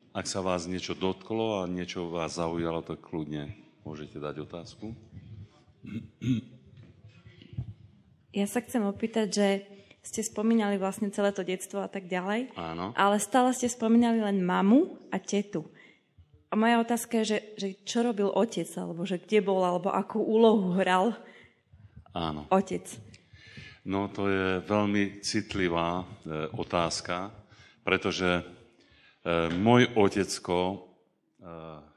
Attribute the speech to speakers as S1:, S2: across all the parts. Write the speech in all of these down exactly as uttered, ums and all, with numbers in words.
S1: ak sa vás niečo dotklo a niečo vás zaujalo, tak kľudne môžete dať otázku.
S2: Ja sa chcem opýtať, že ste spomínali vlastne celé to detstvo a tak ďalej,
S1: Áno.
S2: ale stále ste spomínali len mamu a tetu. A moja otázka je, že, že čo robil otec, alebo že kde bol, alebo akú úlohu hral
S1: Áno.
S2: otec.
S1: No to je veľmi citlivá e, otázka, pretože e, môj otecko e, e,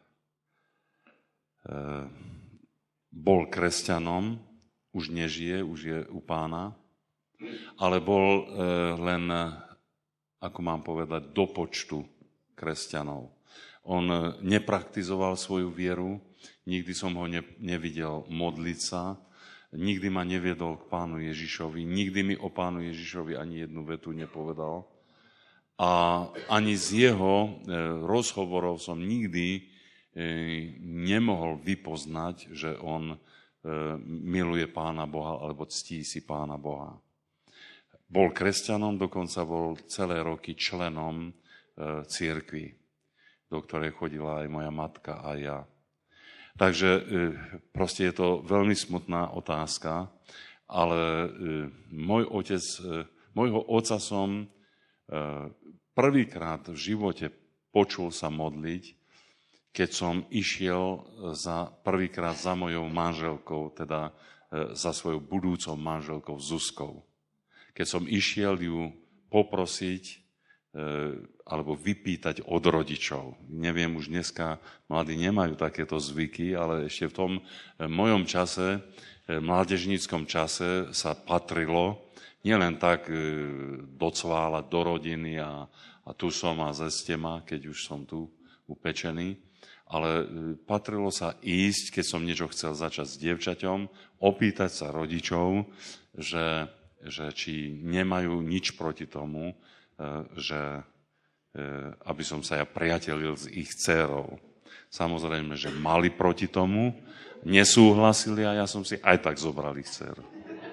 S1: bol kresťanom, už nežije, už je u Pána, ale bol e, len, ako mám povedať, do počtu kresťanov. On nepraktizoval svoju vieru, nikdy som ho ne, nevidel modliť sa, nikdy ma neviedol k Pánu Ježišovi, nikdy mi o Pánu Ježišovi ani jednu vetu nepovedal. A ani z jeho e, rozhovorov som nikdy e, nemohol vypoznať, že on e, miluje Pána Boha alebo ctí si Pána Boha. Bol kresťanom, dokonca bol celé roky členom e, cirkvi, do ktorej chodila aj moja matka a ja. Takže e, proste je to veľmi smutná otázka, ale e, môj otec, e, môjho otca som e, prvýkrát v živote počul sa modliť, keď som išiel za, prvýkrát za mojou manželkou, teda e, za svojou budúcou manželkou Zuzkou. Keď som išiel ju poprosiť e, alebo vypýtať od rodičov. Neviem, už dneska mladí nemajú takéto zvyky, ale ešte v tom e, mojom čase, e, mládežníckom čase sa patrilo nielen tak e, docváľať do rodiny a, a tu som a zeste ma, keď už som tu upečený, ale e, patrilo sa ísť, keď som niečo chcel začať s dievčaťom, opýtať sa rodičov, že že či nemajú nič proti tomu, že aby som sa ja priatelil s ich dcérou. Samozrejme, že mali proti tomu, nesúhlasili a ja som si aj tak zobral ich dcéru.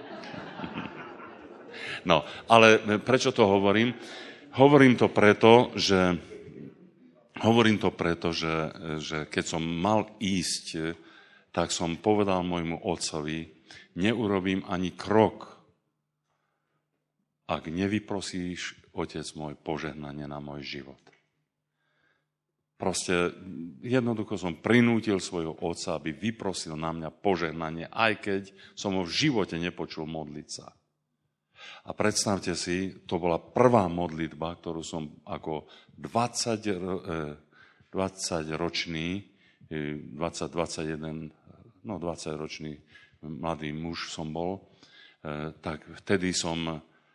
S1: No, ale prečo to hovorím? Hovorím to preto, že, hovorím to preto, že, že keď som mal ísť, tak som povedal môjmu otcovi, neurobím ani krok, ak nevyprosíš, otec môj, požehnanie na môj život. Proste jednoducho som prinútil svojho otca, aby vyprosil na mňa požehnanie, aj keď som ho v živote nepočul modliť sa. A predstavte si, to bola prvá modlitba, ktorú som ako dvadsať, dvadsaťročný, dvadsať, dvadsaťjeden, no dvadsaťročný mladý muž som bol, tak vtedy som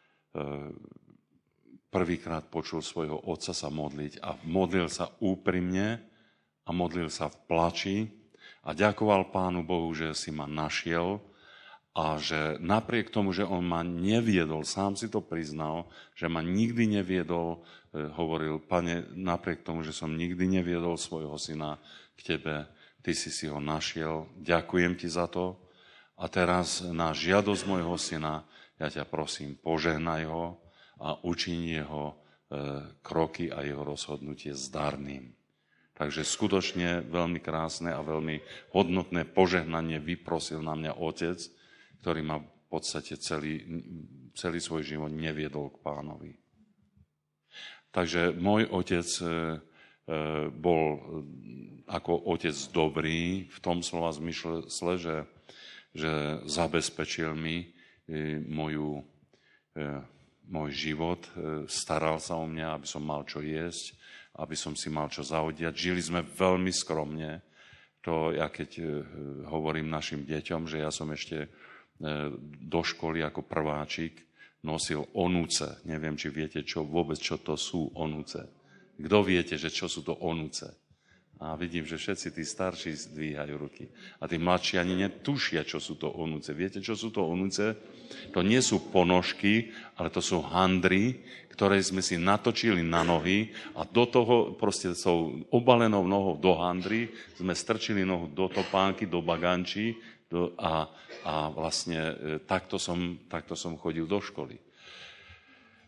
S1: prvýkrát počul svojho otca sa modliť a modlil sa úprimne a modlil sa v plači a ďakoval Pánu Bohu, že si ma našiel a že napriek tomu, že on ma neviedol, sám si to priznal, že ma nikdy neviedol, hovoril, Pane, napriek tomu, že som nikdy neviedol svojho syna k tebe, ty si si ho našiel, ďakujem ti za to a teraz na žiadosť môjho syna ja ťa prosím, požehnaj ho a učiň jeho e, kroky a jeho rozhodnutie zdarným. Takže skutočne veľmi krásne a veľmi hodnotné požehnanie vyprosil na mňa otec, ktorý ma v podstate celý, celý svoj život neviedol k Pánovi. Takže môj otec e, e, bol ako otec dobrý v tom slova zmysle, že, že zabezpečil mi Moju, môj život, staral sa o mňa, aby som mal čo jesť, aby som si mal čo zaodiať. Žili sme veľmi skromne. To ja keď hovorím našim deťom, že ja som ešte do školy ako prváčik nosil onúce. Neviem, či viete čo, vôbec, čo to sú onúce. Kto viete, že čo sú to onúce? A vidím, že všetci tí starší zdvíhajú ruky. A tí mladší ani netušia, čo sú to onúce. Viete, čo sú to onúce? To nie sú ponožky, ale to sú handry, ktoré sme si natočili na nohy a do toho proste tou obalenou nohou do handry sme strčili nohu do topánky, do bagančí do, a, a vlastne e, takto, som, takto som chodil do školy.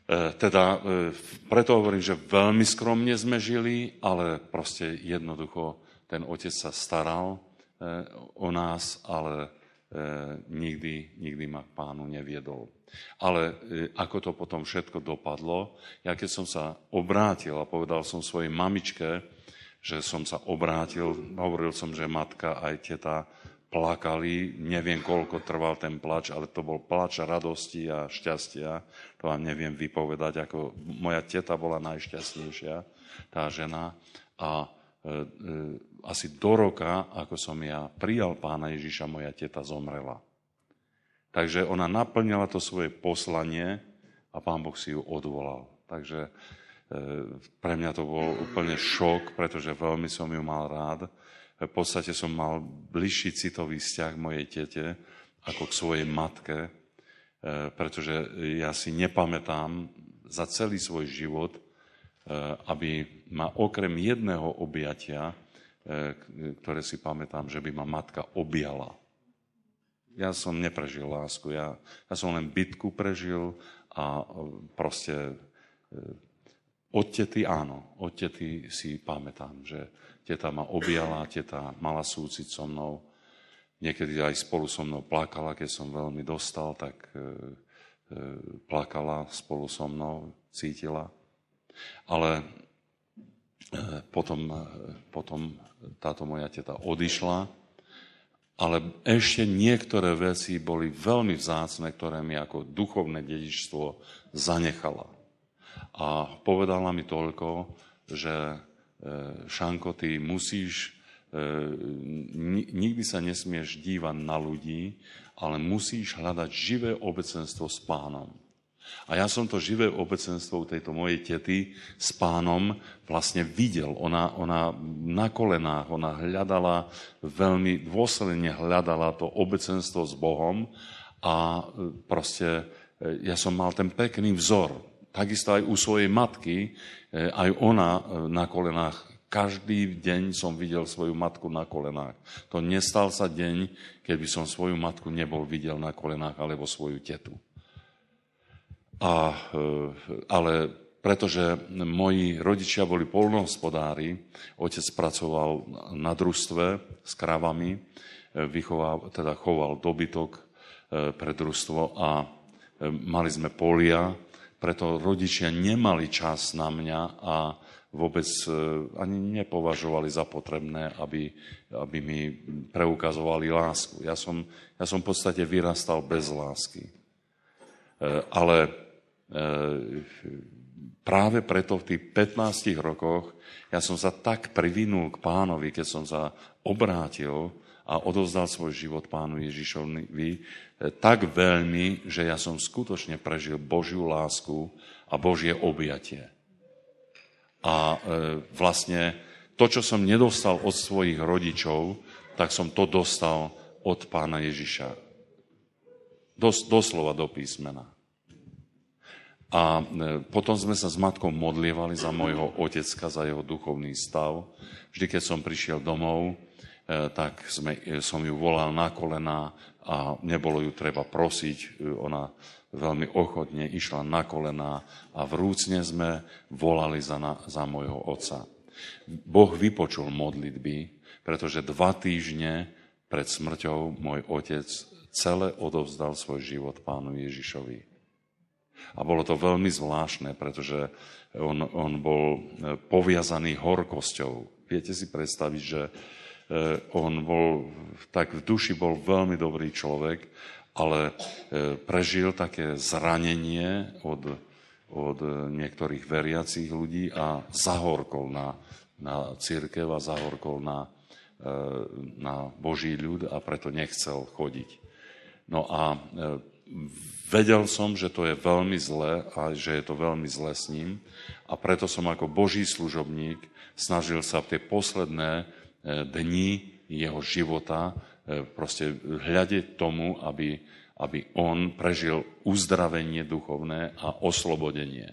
S1: Teda preto hovorím, že veľmi skromne sme žili, ale proste jednoducho ten otec sa staral o nás, ale nikdy, nikdy ma k pánu neviedol. Ale ako to potom všetko dopadlo, ja keď som sa obrátil a povedal som svojej mamičke, že som sa obrátil, hovoril som, že matka aj teta plakali, neviem koľko trval ten plač, ale to bol plač radosti a šťastia, to vám neviem vypovedať, ako moja teta bola najšťastnejšia, tá žena a e, e, asi do roka, ako som ja prijal pána Ježiša, moja teta zomrela. Takže ona naplňala to svoje poslanie a pán Boh si ju odvolal. Takže e, pre mňa to bol úplne šok, pretože veľmi som ju mal rád. V podstate som mal bližší citový vzťah k mojej tete ako k svojej matke, pretože ja si nepamätám za celý svoj život, aby ma okrem jedného objatia, ktoré si pamätám, že by ma matka objala. Ja som neprežil lásku, ja, ja som len bitku prežil a proste od tety áno, od tety si pamätám, že teta ma objala, teta mala súcit so mnou. Niekedy aj spolu so mnou plakala, keď som veľmi dostal, tak e, e, plakala spolu so mnou, cítila. Ale e, potom, e, potom táto moja teta odišla, ale ešte niektoré veci boli veľmi vzácne, ktoré mi ako duchovné dedičstvo zanechala. A povedala mi toľko, že Šanko, ty musíš, nikdy sa nesmieš dívať na ľudí, ale musíš hľadať živé obecenstvo s pánom. A ja som to živé obecenstvo tejto mojej tety s pánom vlastne videl. Ona, ona na kolenách, ona hľadala, veľmi dôsledne hľadala to obecenstvo s Bohom a proste ja som mal ten pekný vzor. Takisto aj u svojej matky, aj ona na kolenách. Každý deň som videl svoju matku na kolenách. To nestal sa deň, keď by som svoju matku nebol videl na kolenách alebo svoju tetu. A, ale pretože moji rodičia boli poľnohospodári, otec pracoval na družstve s kravami, vychoval, teda choval dobytok pre družstvo a mali sme polia. Preto rodičia nemali čas na mňa a vôbec ani nepovažovali za potrebné, aby, aby mi preukazovali lásku. Ja som, ja som v podstate vyrastal bez lásky. Ale práve preto v tých pätnástich rokoch ja som sa tak privinul k pánovi, keď som sa obrátil a odovzdal svoj život pánu Ježišovi, tak veľmi, že ja som skutočne prežil Božiu lásku a Božie objatie. A e, vlastne to, čo som nedostal od svojich rodičov, tak som to dostal od pána Ježiša. Dos, doslova do písmena. A e, potom sme sa s matkou modlievali za môjho otecka, za jeho duchovný stav. Vždy, keď som prišiel domov, tak sme, som ju volal na kolená a nebolo ju treba prosiť. Ona veľmi ochotne išla na kolená a vrúcne sme volali za, na, za môjho otca. Boh vypočul modlitby, pretože dva týždne pred smrťou môj otec celé odovzdal svoj život pánu Ježišovi. A bolo to veľmi zvláštne, pretože on, on bol poviazaný horkosťou. Viete si predstaviť, že on bol, tak v duši bol veľmi dobrý človek, ale prežil také zranenie od, od niektorých veriacich ľudí a zahorkol na, na cirkev a zahorkol na, na Boží ľud a preto nechcel chodiť. No a vedel som, že to je veľmi zlé a že je to veľmi zlé s ním a preto som ako Boží služobník snažil sa v tie posledné dni jeho života proste hľadiť tomu, aby, aby on prežil uzdravenie duchovné a oslobodenie.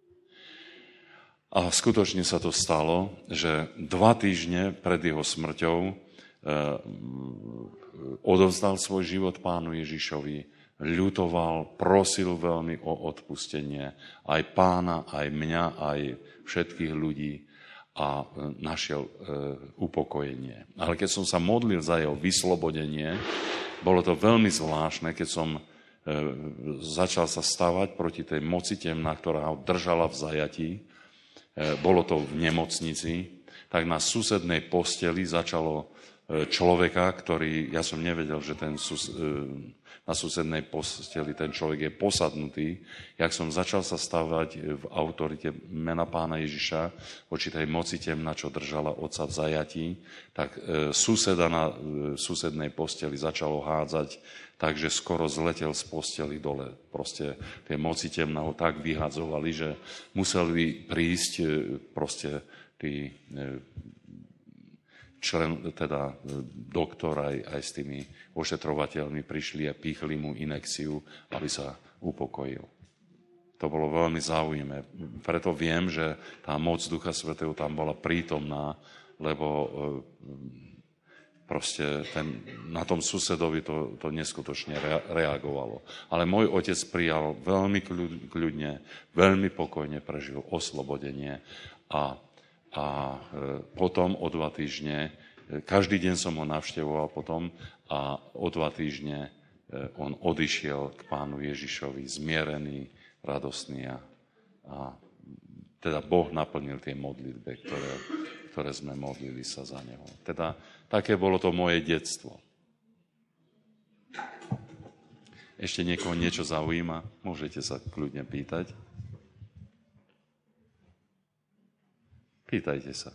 S1: A skutočne sa to stalo, že dva týždne pred jeho smrťou odovzdal svoj život pánu Ježišovi, ľutoval, prosil veľmi o odpustenie aj pána, aj mňa, aj všetkých ľudí a našiel e, upokojenie. Ale keď som sa modlil za jeho vyslobodenie, bolo to veľmi zvláštne, keď som e, začal sa stavať proti tej moci temná, ktorá ho držala v zajatí. E, bolo to v nemocnici, tak na susednej posteli začalo e, človeka, ktorý, ja som nevedel, že ten sus, e, na susednej posteli ten človek je posadnutý. Jak som začal sa stavať v autorite mena pána Ježiša voči tej moci temna, čo držala otca v zajatí, tak e, suseda na e, susednej posteli začalo hádzať, takže skoro zletel z posteli dole. Proste tie moci temna ho tak vyhadzovali, že museli prísť e, proste tí e, člen, teda doktor aj, aj s tými ošetrovateľmi prišli a píchli mu inekciu, aby sa upokojil. To bolo veľmi zaujímavé. Preto viem, že tá moc Ducha Svätého tam bola prítomná, lebo proste ten, na tom susedovi to, to neskutočne reagovalo. Ale môj otec prijal veľmi kľudne, veľmi pokojne prežil oslobodenie a A potom o dva týždne, každý deň som ho navštevoval potom a o dva týždne on odišiel k pánu Ježišovi zmierený, radostný a, a teda Boh naplnil tie modlitby, ktoré, ktoré sme modlili sa za neho. Teda také bolo to moje detstvo. Ešte niekoho niečo zaujíma? Môžete sa kľudne pýtať. Pýtajte sa.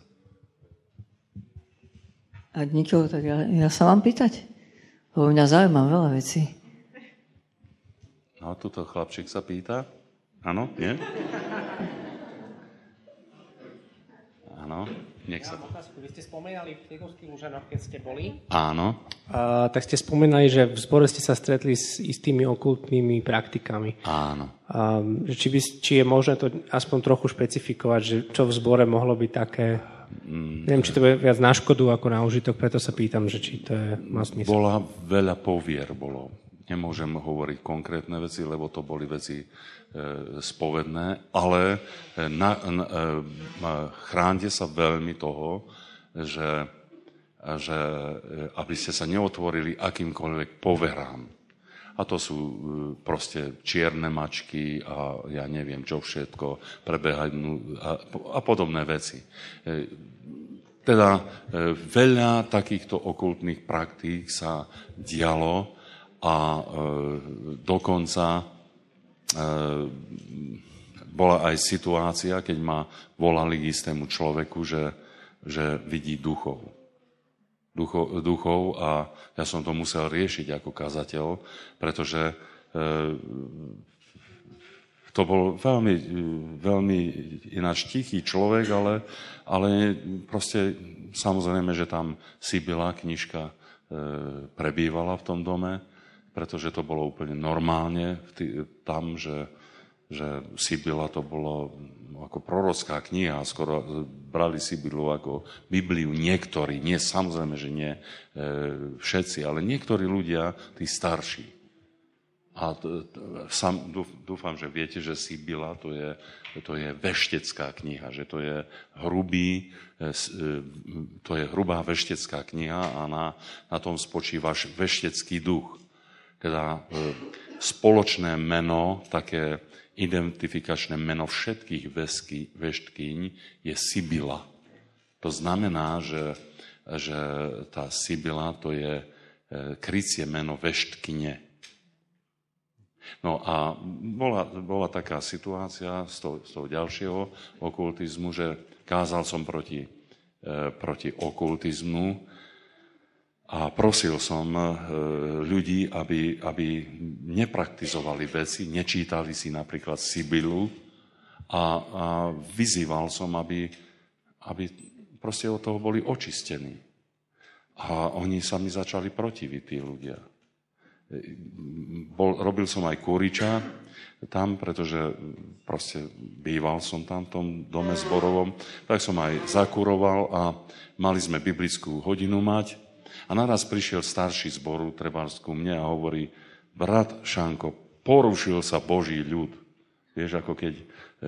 S3: Ak nikoho, tak ja, ja sa mám pýtať? Lebo mňa zaujíma veľa vecí.
S1: No, tuto chlapčík sa pýta. Áno? Nie? Áno? Nech sa... Ja, otázku.
S4: Vy ste spomínali v Kniehovských Lužanoch, keď ste boli.
S1: Áno.
S4: A, tak ste spomínali, že v zbore ste sa stretli s istými okultnými praktikami.
S1: Áno.
S4: A, či, by, či je možné to aspoň trochu špecifikovať, že čo v zbore mohlo byť také... Mm, neviem, či to bude viac na škodu ako na užitok, preto sa pýtam, že či to je, má smysl.
S1: Bola veľa povier, bolo. Nemôžem hovoriť konkrétne veci, lebo to boli veci e, spovedné, ale na, na, e, chránte sa veľmi toho, že, že aby ste sa neotvorili akýmkoľvek poverám. A to sú e, proste čierne mačky a ja neviem čo všetko, prebehať a, a podobné veci. E, teda e, veľa takýchto okultných praktík sa dialo, a e, dokonca e, bola aj situácia, keď ma volali k istému človeku, že, že vidí duchov. Ducho, duchov a ja som to musel riešiť ako kazateľ, pretože e, to bol veľmi, veľmi ináč tichý človek, ale, ale proste samozrejme, že tam Sibila, knižka, e, prebývala v tom dome, pretože to bolo úplne normálne tam, že, že Sibila to bolo ako prorocká kniha, skoro brali Sibilu ako Bibliu niektorí, nie samozrejme, že nie e, všetci, ale niektorí ľudia, tí starší. A t, t, sam, dúfam, že viete, že Sibila to je, to je veštecká kniha, že to je hrubý, e, to je hrubá veštecká kniha a na, na tom spočíva veštecký duch. Teda e, spoločné meno, také identifikačné meno všetkých vesky, veštkyň je Sibila. To znamená, že, že tá Sibila to je e, krycie meno veštkyne. No a bola, bola taká situácia z toho, z toho ďalšieho okultizmu, že kázal som proti, e, proti okultizmu, a prosil som ľudí, aby, aby nepraktizovali veci, nečítali si napríklad Sibilu a, a vyzýval som, aby, aby proste od toho boli očistení. A oni sa mi začali protiviť, tí ľudia. Bol, robil som aj kúriča tam, pretože proste býval som tam v tom dome zborovom, tak som aj zakuroval a mali sme biblickú hodinu mať. A naraz prišiel starší zboru, trebárs ku mne a hovorí, brat Šanko, porušil sa Boží ľud. Vieš, ako keď... E,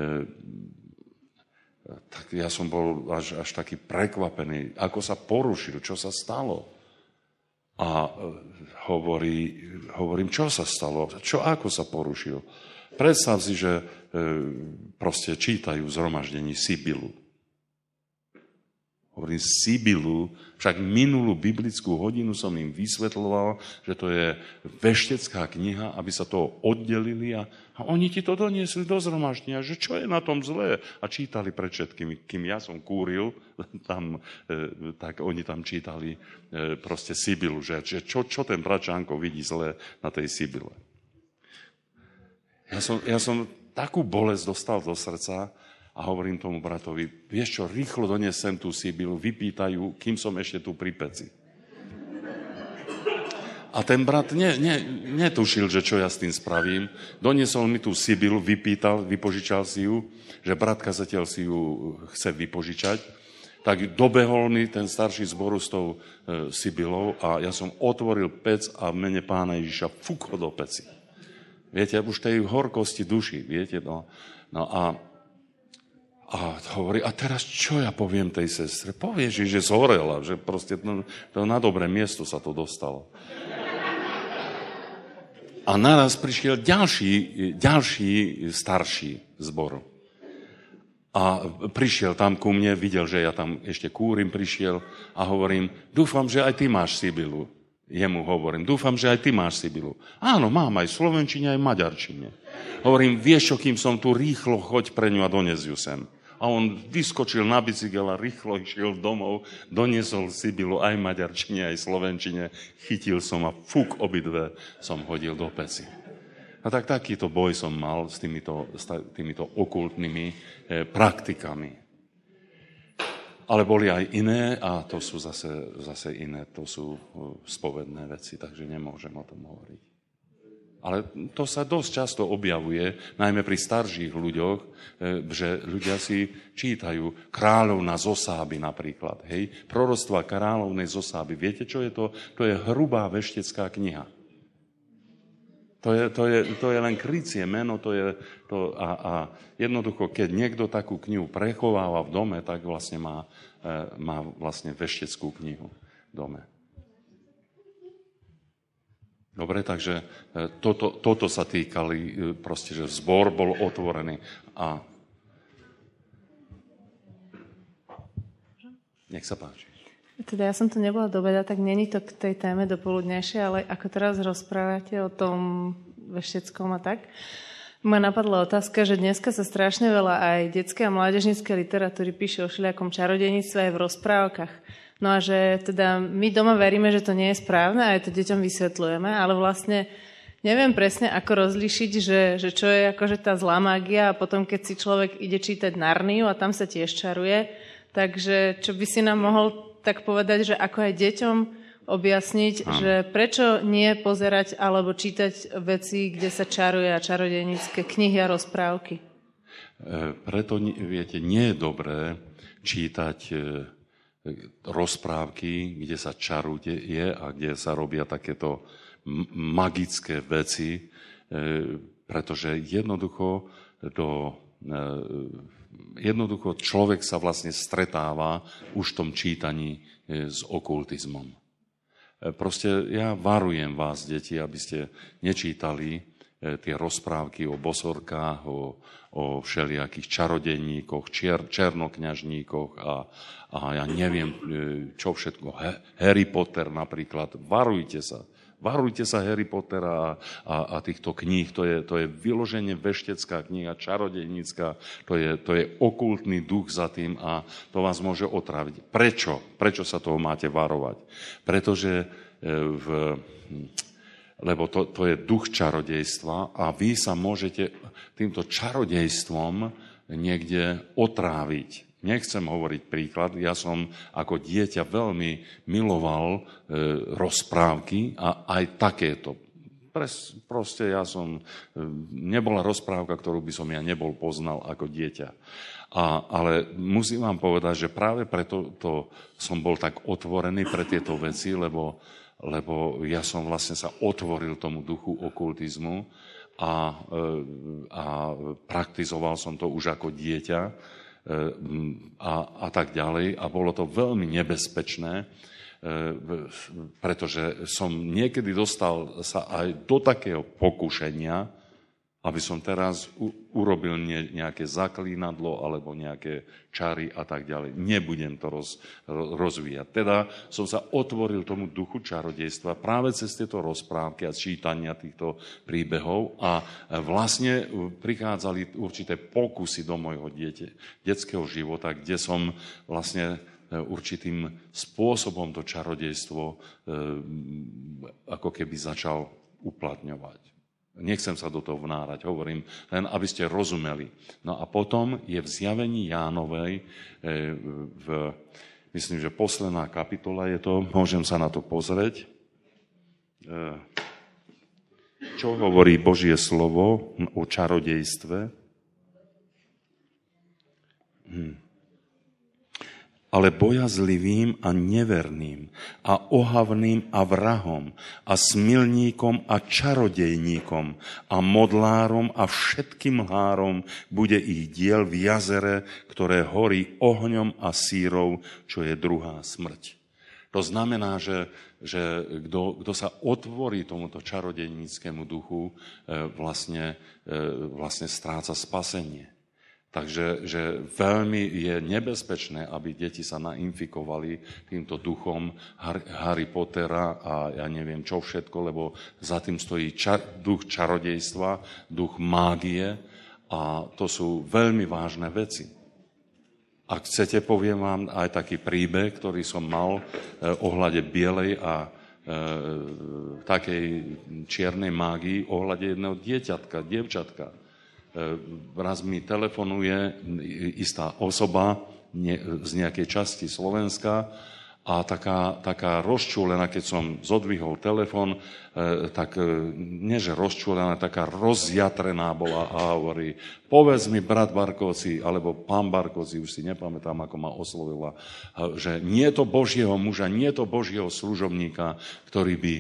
S1: tak ja som bol až, až taký prekvapený, ako sa porušil, čo sa stalo. A e, hovorí, hovorím, čo sa stalo, čo, ako sa porušil. Predstav si, že e, proste čítajú v zhromaždení Sibylu. Hovorím Sibylu, však minulú biblickú hodinu som im vysvetľoval, že to je veštecká kniha, aby sa toho oddelili a, a oni ti to doniesli do zhromaždenia, že čo je na tom zlé. A čítali pred všetkými, kým ja som kúril, tam, e, tak oni tam čítali e, proste Sibylu, že, že čo, čo ten brat Čánko vidí zlé na tej Sibyle. Ja som, ja som takú bolesť dostal do srdca, a hovorím tomu bratovi, vieš čo, rýchlo doniesem tú Sibylu, vypýtajú, kým som ešte tu pri peci. A ten brat ne, ne, netušil, že čo ja s tým spravím. Doniesol mi tú Sibylu, vypýtal, vypožičal si ju, že brat kazateľ si ju chce vypožičať. Tak dobehol mi ten starší zboru s tou e, Sibylou a ja som otvoril pec a v mene Pána Ježiša fúkol do peci. Viete, už tej horkosti duši, viete, no, no a A hovorí, a teraz čo ja poviem tej sestre? Povieš, že zhorela, že proste no, to na dobré miesto sa to dostalo. A naraz prišiel ďalší, ďalší starší zbor. A prišiel tam ku mne, videl, že ja tam ešte kúrim, prišiel a hovorím, dúfam, že aj ty máš Sibylu. Jemu hovorím, dúfam, že aj ty máš Sibylu. Áno, mám aj v slovenčine, aj v maďarčine. Hovorím, vieš čo, kým som tu, rýchlo choď pre ňu a dones ju sem. A on vyskočil na bicykel a rýchlo išiel domov, doniesol Sibylu aj v maďarčine, aj v slovenčine, chytil som a fúk obidve som hodil do peci. A tak takýto boj som mal s týmito, s týmito okultnými eh, praktikami. Ale boli aj iné a to sú zase, zase iné, to sú spovedné veci, takže nemôžem o tom hovoriť. Ale to sa dosť často objavuje, najmä pri starších ľuďoch, že ľudia si čítajú Kráľovna Zosáby napríklad. Hej? Proroctva Kráľovnej Zosáby. Viete, čo je to? To je hrubá veštecká kniha. To je, to je, to je len krycie meno. To je, to, a, a jednoducho, keď niekto takú knihu prechováva v dome, tak vlastne má, má vlastne vešteckú knihu v dome. Dobre, takže toto, toto sa týkali, proste, že zbor bol otvorený. A nech sa páči.
S5: Teda ja som tu nebola do obeda, tak není to k tej téme dopoludnejšie, ale ako teraz rozprávate o tom vešteckom a tak, ma napadla otázka, že dneska sa strašne veľa aj detskej a mládežníckej literatúry píše o všelijakom čarodejníctve aj v rozprávkach. No a že teda my doma veríme, že to nie je správne a aj to deťom vysvetľujeme, ale vlastne neviem presne, ako rozlíšiť, že, že čo je akože tá zlá mágia a potom, keď si človek ide čítať Narniu a tam sa tiež čaruje, takže čo by si nám mohol tak povedať, že ako aj deťom objasniť, Áno. že prečo nie pozerať alebo čítať veci, kde sa čaruje a čarodejnícke knihy a rozprávky? E,
S1: preto, viete, nie je dobré čítať e, rozprávky, kde sa čaruje a kde sa robia takéto magické veci, e, pretože jednoducho, do, e, jednoducho človek sa vlastne stretáva už v tom čítaní e, s okultizmom. E, proste ja varujem vás, deti, aby ste nečítali e, tie rozprávky o bosorkách, o, o všelijakých čarodejníkoch, čier, černokňažníkoch a, a ja neviem, čo všetko. Harry Potter napríklad. Varujte sa. Varujte sa Harry Pottera a, a, a týchto kníh. To je, to je vyloženie veštecká kniha, čarodejnícka. To je, to je okultný duch za tým a to vás môže otráviť. Prečo? Prečo sa toho máte varovať? Pretože v... lebo to, to je duch čarodejstva a vy sa môžete týmto čarodejstvom niekde otráviť. Nechcem hovoriť príklad, ja som ako dieťa veľmi miloval e, rozprávky a aj takéto. Pres, proste ja som, e, nebola rozprávka, ktorú by som ja nebol poznal ako dieťa. A, ale musím vám povedať, že práve preto to som bol tak otvorený pre tieto veci, lebo lebo ja som vlastne sa otvoril tomu duchu okultizmu a, a praktizoval som to už ako dieťa a, a tak ďalej. A bolo to veľmi nebezpečné, pretože som niekedy dostal sa aj do takého pokušenia, aby som teraz u, urobil nie, nejaké zaklínadlo alebo nejaké čary a tak ďalej. Nebudem to roz, rozvíjať. Teda som sa otvoril tomu duchu čarodejstva práve cez tieto rozprávky a čítania týchto príbehov a vlastne prichádzali určité pokusy do môjho dieťa, detského života, kde som vlastne určitým spôsobom to čarodejstvo e, ako keby začal uplatňovať. Nechcem sa do toho vnárať, hovorím, len aby ste rozumeli. No a potom je v Zjavení Jánovej, v, myslím, že posledná kapitola je to, môžem sa na to pozrieť, čo hovorí Božie slovo o čarodejstve. Hm. Ale bojazlivým a neverným a ohavným a vrahom a smilníkom a čarodejníkom a modlárom a všetkým mlárom bude ich diel v jazere, ktoré horí ohňom a sírou, čo je druhá smrť. To znamená, že, že kto, kto sa otvorí tomuto čarodejníckému duchu, vlastne, vlastne stráca spasenie. Takže že veľmi je nebezpečné, aby deti sa nainfikovali týmto duchom Harry Pottera a ja neviem čo všetko, lebo za tým stojí čar, duch čarodejstva, duch mágie a to sú veľmi vážne veci. Ak chcete, poviem vám aj taký príbeh, ktorý som mal eh, ohľade bielej a eh, takej čiernej mágii, ohľade jedného dieťatka, dievčatka. Raz mi telefonuje istá osoba z nejakej časti Slovenska a taká, taká rozčúlená, keď som zodvihol telefon, tak nie že rozčúlená, taká rozjatrená bola a hovorí, povedz mi, brat Barkovci, alebo pán Barkovci, už si nepamätám, ako ma oslovila, že nie je to Božieho muža, nie je to Božieho služobníka, ktorý by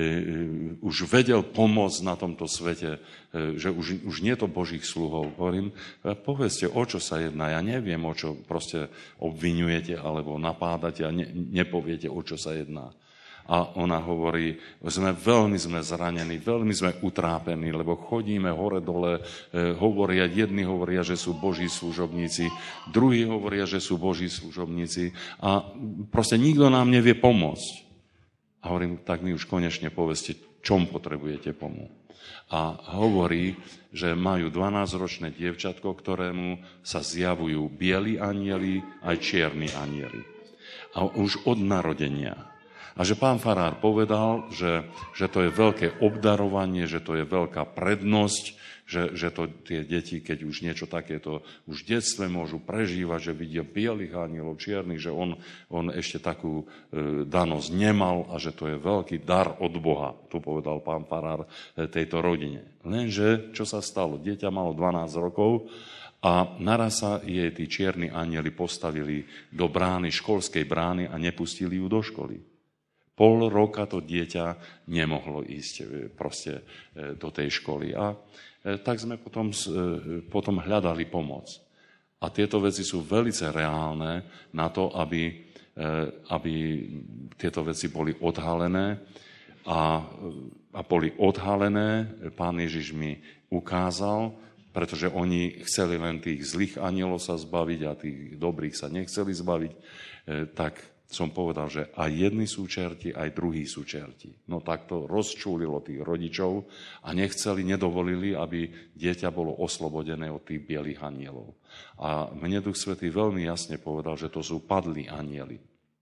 S1: už vedel pomôcť na tomto svete, že už, už nie je to Božích sluhov. Hovorím, povedzte, o čo sa jedná, ja neviem, o čo proste obviňujete alebo napádate a ne, nepoviete, o čo sa jedná. A ona hovorí, sme veľmi sme zranení, veľmi sme utrápení, lebo chodíme hore-dole, e, hovoria, jedni hovoria, že sú Boží služobníci, druhí hovoria, že sú Boží služobníci a proste nikto nám nevie pomôcť. A hovorím, tak mi už konečne povedzte, čom potrebujete pomôcť. A hovorí, že majú dvanásťročné dievčatko, ktorému sa zjavujú bieli anjeli aj čierni anjeli. A už od narodenia. A že pán farár povedal, že, že to je veľké obdarovanie, že to je veľká prednosť, že, že to tie deti, keď už niečo takéto už v detstve môžu prežívať, že vidia bielých anielov, čiernych, že on, on ešte takú e, danosť nemal a že to je veľký dar od Boha. Tu povedal pán farár e, tejto rodine. Lenže, čo sa stalo? Dieťa malo dvanásť rokov a naraz sa jej tí čierni anjeli postavili do brány, školskej brány a nepustili ju do školy. Pol roka to dieťa nemohlo ísť proste do tej školy. A tak sme potom, potom hľadali pomoc. A tieto veci sú veľmi reálne na to, aby, aby tieto veci boli odhalené. A, a boli odhalené, pán Ježiš mi ukázal, pretože oni chceli len tých zlých anielov sa zbaviť a tých dobrých sa nechceli zbaviť, tak som povedal, že aj jedni sú čerti, aj druhí sú čerti. No tak to rozčúlilo tých rodičov a nechceli, nedovolili, aby dieťa bolo oslobodené od tých bielých anielov. A mne Duch Svätý veľmi jasne povedal, že to sú padlí anieli.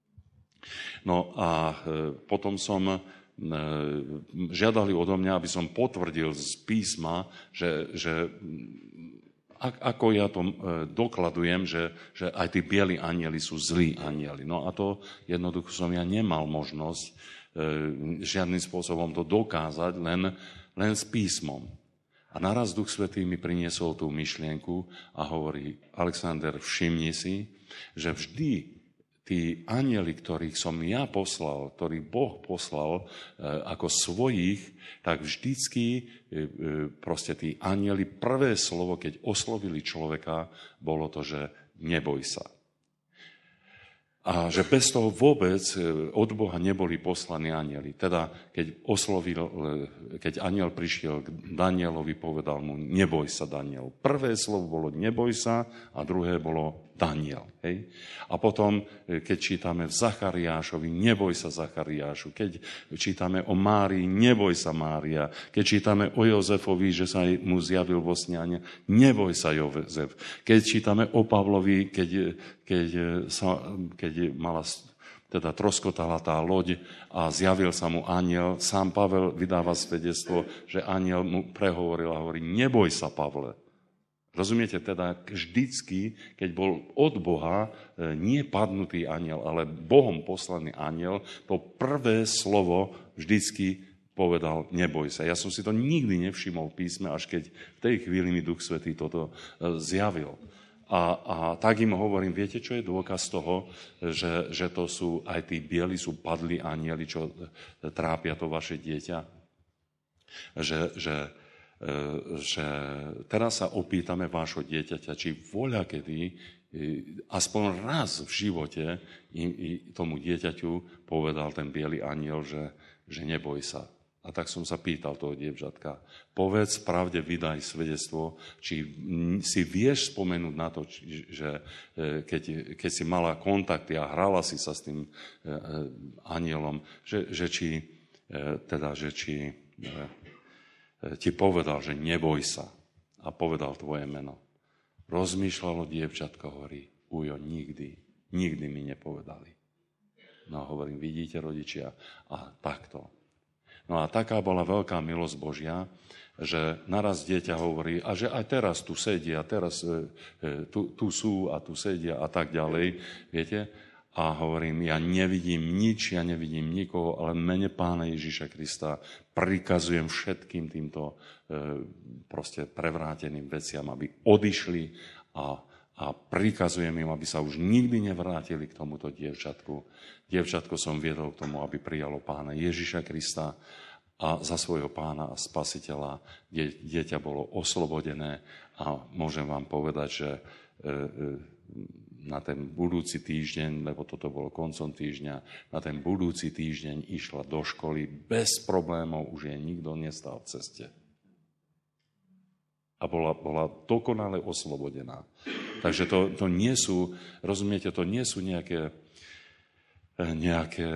S1: No a potom som žiadali odo mňa, aby som potvrdil z písma, že, že ako ja to dokladujem, že, že aj tí bieli anjeli sú zlí anjeli. No a to jednoducho som ja nemal možnosť e, žiadnym spôsobom to dokázať, len, len s písmom. A naraz Duch Svätý mi priniesol tú myšlienku a hovorí, Alexander, všimni si, že vždy tí anjeli, ktorých som ja poslal, ktorých Boh poslal ako svojich, tak vždycky proste tí anjeli, prvé slovo, keď oslovili človeka, bolo to, že neboj sa. A že bez toho vôbec od Boha neboli poslaní anjeli. Teda, keď oslovil, keď anjel prišiel k Danielovi, povedal mu, neboj sa, Daniel. Prvé slovo bolo neboj sa a druhé bolo Daniel. Hej? A potom, keď čítame v Zachariášovi, neboj sa, Zachariášu. Keď čítame o Márii, neboj sa, Mária. Keď čítame o Jozefovi, že sa mu zjavil vo sňane, neboj sa, Jozef. Keď čítame o Pavlovi, keď, keď, sa, keď mala teda troskotala tá loď a zjavil sa mu anjel, sám Pavel vydáva svedectvo, že anjel mu prehovoril a hovorí, neboj sa, Pavle. Rozumiete, teda vždycky, keď bol od Boha nie padnutý anjel, ale Bohom poslaný anjel, to prvé slovo vždycky povedal, neboj sa. Ja som si to nikdy nevšimol v písme, až keď v tej chvíli mi Duch Svätý toto zjavil. A, a tak im hovorím, viete, čo je dôkaz toho, že, že to sú aj tí bieli, sú padli anjeli, čo trápia to vaše dieťa? Že... že že teraz sa opýtame vášho dieťaťa, či voľa kedy, aspoň raz v živote tomu dieťaťu povedal ten biely anjel, že, že neboj sa. A tak som sa pýtal toho dievčatka, povedz pravde, vydaj svedectvo, či si vieš spomenúť na to, že keď, keď si mala kontakty a hrala si sa s tým anjelom, že, že či, teda, že či ti povedal, že neboj sa a povedal tvoje meno. Rozmýšľalo dievčatko, hovorí, ujo, nikdy, nikdy mi nepovedali. No hovorím, vidíte, rodičia, a takto. No a taká bola veľká milosť Božia, že naraz dieťa hovorí, a že aj teraz tu sedia, teraz e, tu, tu sú a tu sedia a tak ďalej, viete. A hovorím, ja nevidím nič, ja nevidím nikoho, ale v mene Pána Ježiša Krista prikazujem všetkým týmto e, proste prevráteným veciam, aby odišli a, a prikazujem im, aby sa už nikdy nevrátili k tomuto dievčatku. Dievčatko som viedol k tomu, aby prijalo Pána Ježiša Krista a za svojho Pána a Spasiteľa dieťa bolo oslobodené a môžem vám povedať, že e, e, na ten budúci týždeň, lebo toto bolo koncom týždňa, na ten budúci týždeň išla do školy bez problémov, už jej nikto nestal v ceste. A bola, bola dokonale oslobodená. Takže to, to nie sú, rozumiete, to nie sú nejaké, nejaké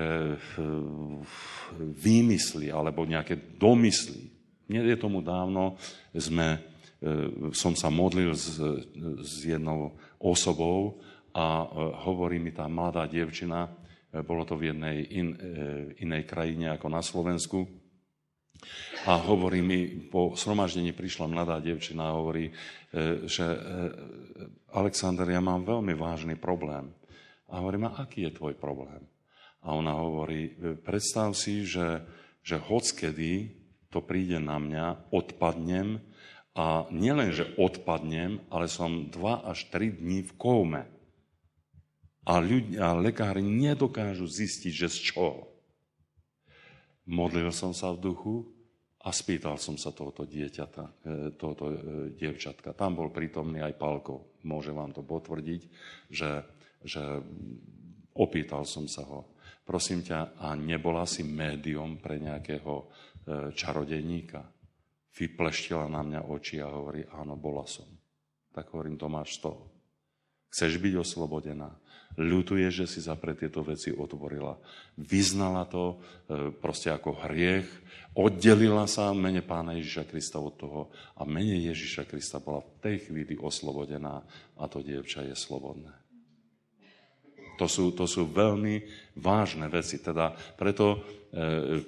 S1: výmysly alebo nejaké domysly. Nie je tomu dávno, sme, som sa modlil s, s jednou osobou, a hovorí mi tá mladá dievčina, bolo to v jednej in, inej krajine ako na Slovensku, a hovorí mi, po shromaždení prišla mladá dievčina a hovorí, že Alexander, ja mám veľmi vážny problém. A hovorím, a aký je tvoj problém? A ona hovorí, predstav si, že, že hockedy to príde na mňa, odpadnem a nielen, že odpadnem, ale som dva až tri dní v kóme. A, ľudia, a lekári nedokážu zistiť, že z čoho. Modlil som sa v duchu a spýtal som sa tohoto dieťata, tohoto dievčatka. Tam bol prítomný aj Pálko. Môžem vám to potvrdiť, že, že opýtal som sa ho. Prosím ťa, a nebola si médium pre nejakého čarodejníka? Vypleštila na mňa oči a hovorí, áno, bola som. Tak hovorím, to máš z toho. Chceš byť oslobodená? Ľutuješ, že si sa pre tieto veci otvorila. Vyznala to e, proste ako hriech. Oddelila sa v mene Pána Ježiša Krista od toho a v mene Ježiša Krista bola v tej chvíli oslobodená a to dievča je slobodné. To sú, to sú veľmi vážne veci. Teda preto e,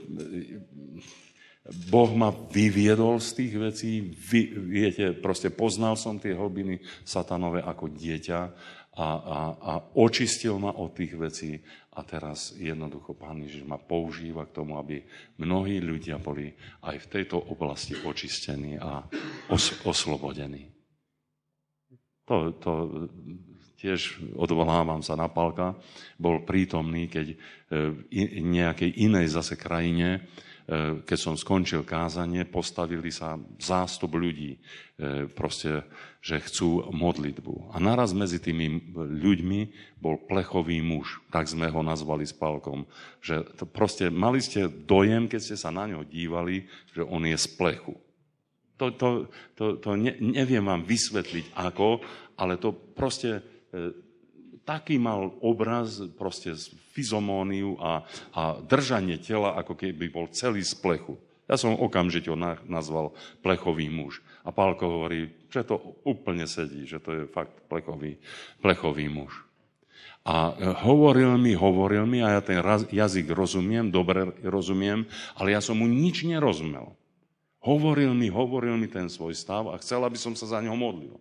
S1: Boh ma vyviedol z tých vecí. Vy, viete, proste poznal som tie hlbiny satanové ako dieťa a, a, a očistil ma od tých vecí. A teraz jednoducho Pán Ježiš ma používa k tomu, aby mnohí ľudia boli aj v tejto oblasti očistení a os, oslobodení. To, to tiež odvolávam sa na Pálka, bol prítomný, keď v nejakej inej zase krajine, keď som skončil kázanie, postavili sa zástup ľudí, proste, že chcú modlitbu. A naraz medzi tými ľuďmi bol plechový muž, tak sme ho nazvali s Pálkom. Že to proste mali ste dojem, keď ste sa na ňo dívali, že on je z plechu. To, to, to, to ne, neviem vám vysvetliť ako, ale to proste taký mal obraz, proste fyzomóniu a, a držanie tela, ako keby bol celý z plechu. Ja som okamžite ho nazval plechový muž. A Pálko hovorí, že to úplne sedí, že to je fakt plechový, plechový muž. A hovoril mi, hovoril mi, a ja ten jazyk rozumiem, dobre rozumiem, ale ja som mu nič nerozumel. Hovoril mi, hovoril mi ten svoj stav a chcel, aby som sa za ňo modlil.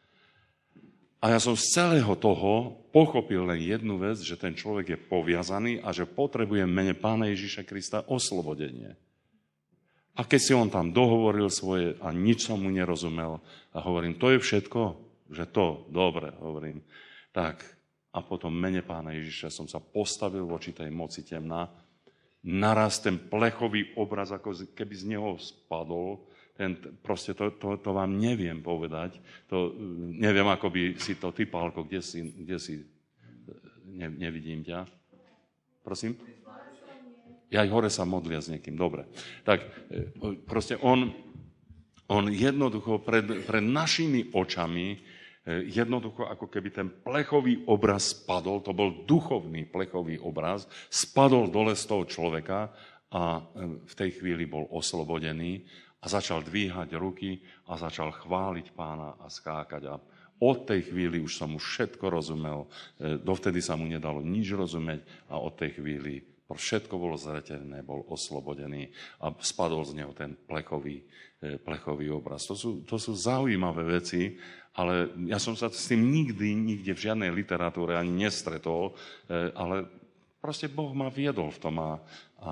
S1: A ja som z celého toho pochopil len jednu vec, že ten človek je poviazaný a že potrebuje v mene Pána Ježiša Krista oslobodenie. A keď si on tam dohovoril svoje a nič som mu nerozumel a hovorím, to je všetko, že to, dobre, hovorím. Tak a potom v mene Pána Ježiša som sa postavil voči tej moci temná. Naraz ten plechový obraz, ako keby z neho spadol. Ten, proste to, to, to vám neviem povedať. To, neviem, ako by si to ty, Pálko, kde si, kde si ne, nevidím ťa. Prosím? Ja aj hore sa modlia s niekým. Dobre. Tak proste on, on jednoducho pred, pred našimi očami jednoducho ako keby ten plechový obraz spadol, to bol duchovný plechový obraz, spadol dole z toho človeka a v tej chvíli bol oslobodený. A začal dvíhať ruky a začal chváliť Pána a skákať. A od tej chvíli už som mu všetko rozumel. Dovtedy sa mu nedalo nič rozumieť a od tej chvíli všetko bolo zreteľné, bol oslobodený a spadol z neho ten plechový, plechový obraz. To sú, to sú zaujímavé veci, ale ja som sa s tým nikdy, nikde v žiadnej literatúre ani nestretol, ale proste Boh ma viedol v tom a, a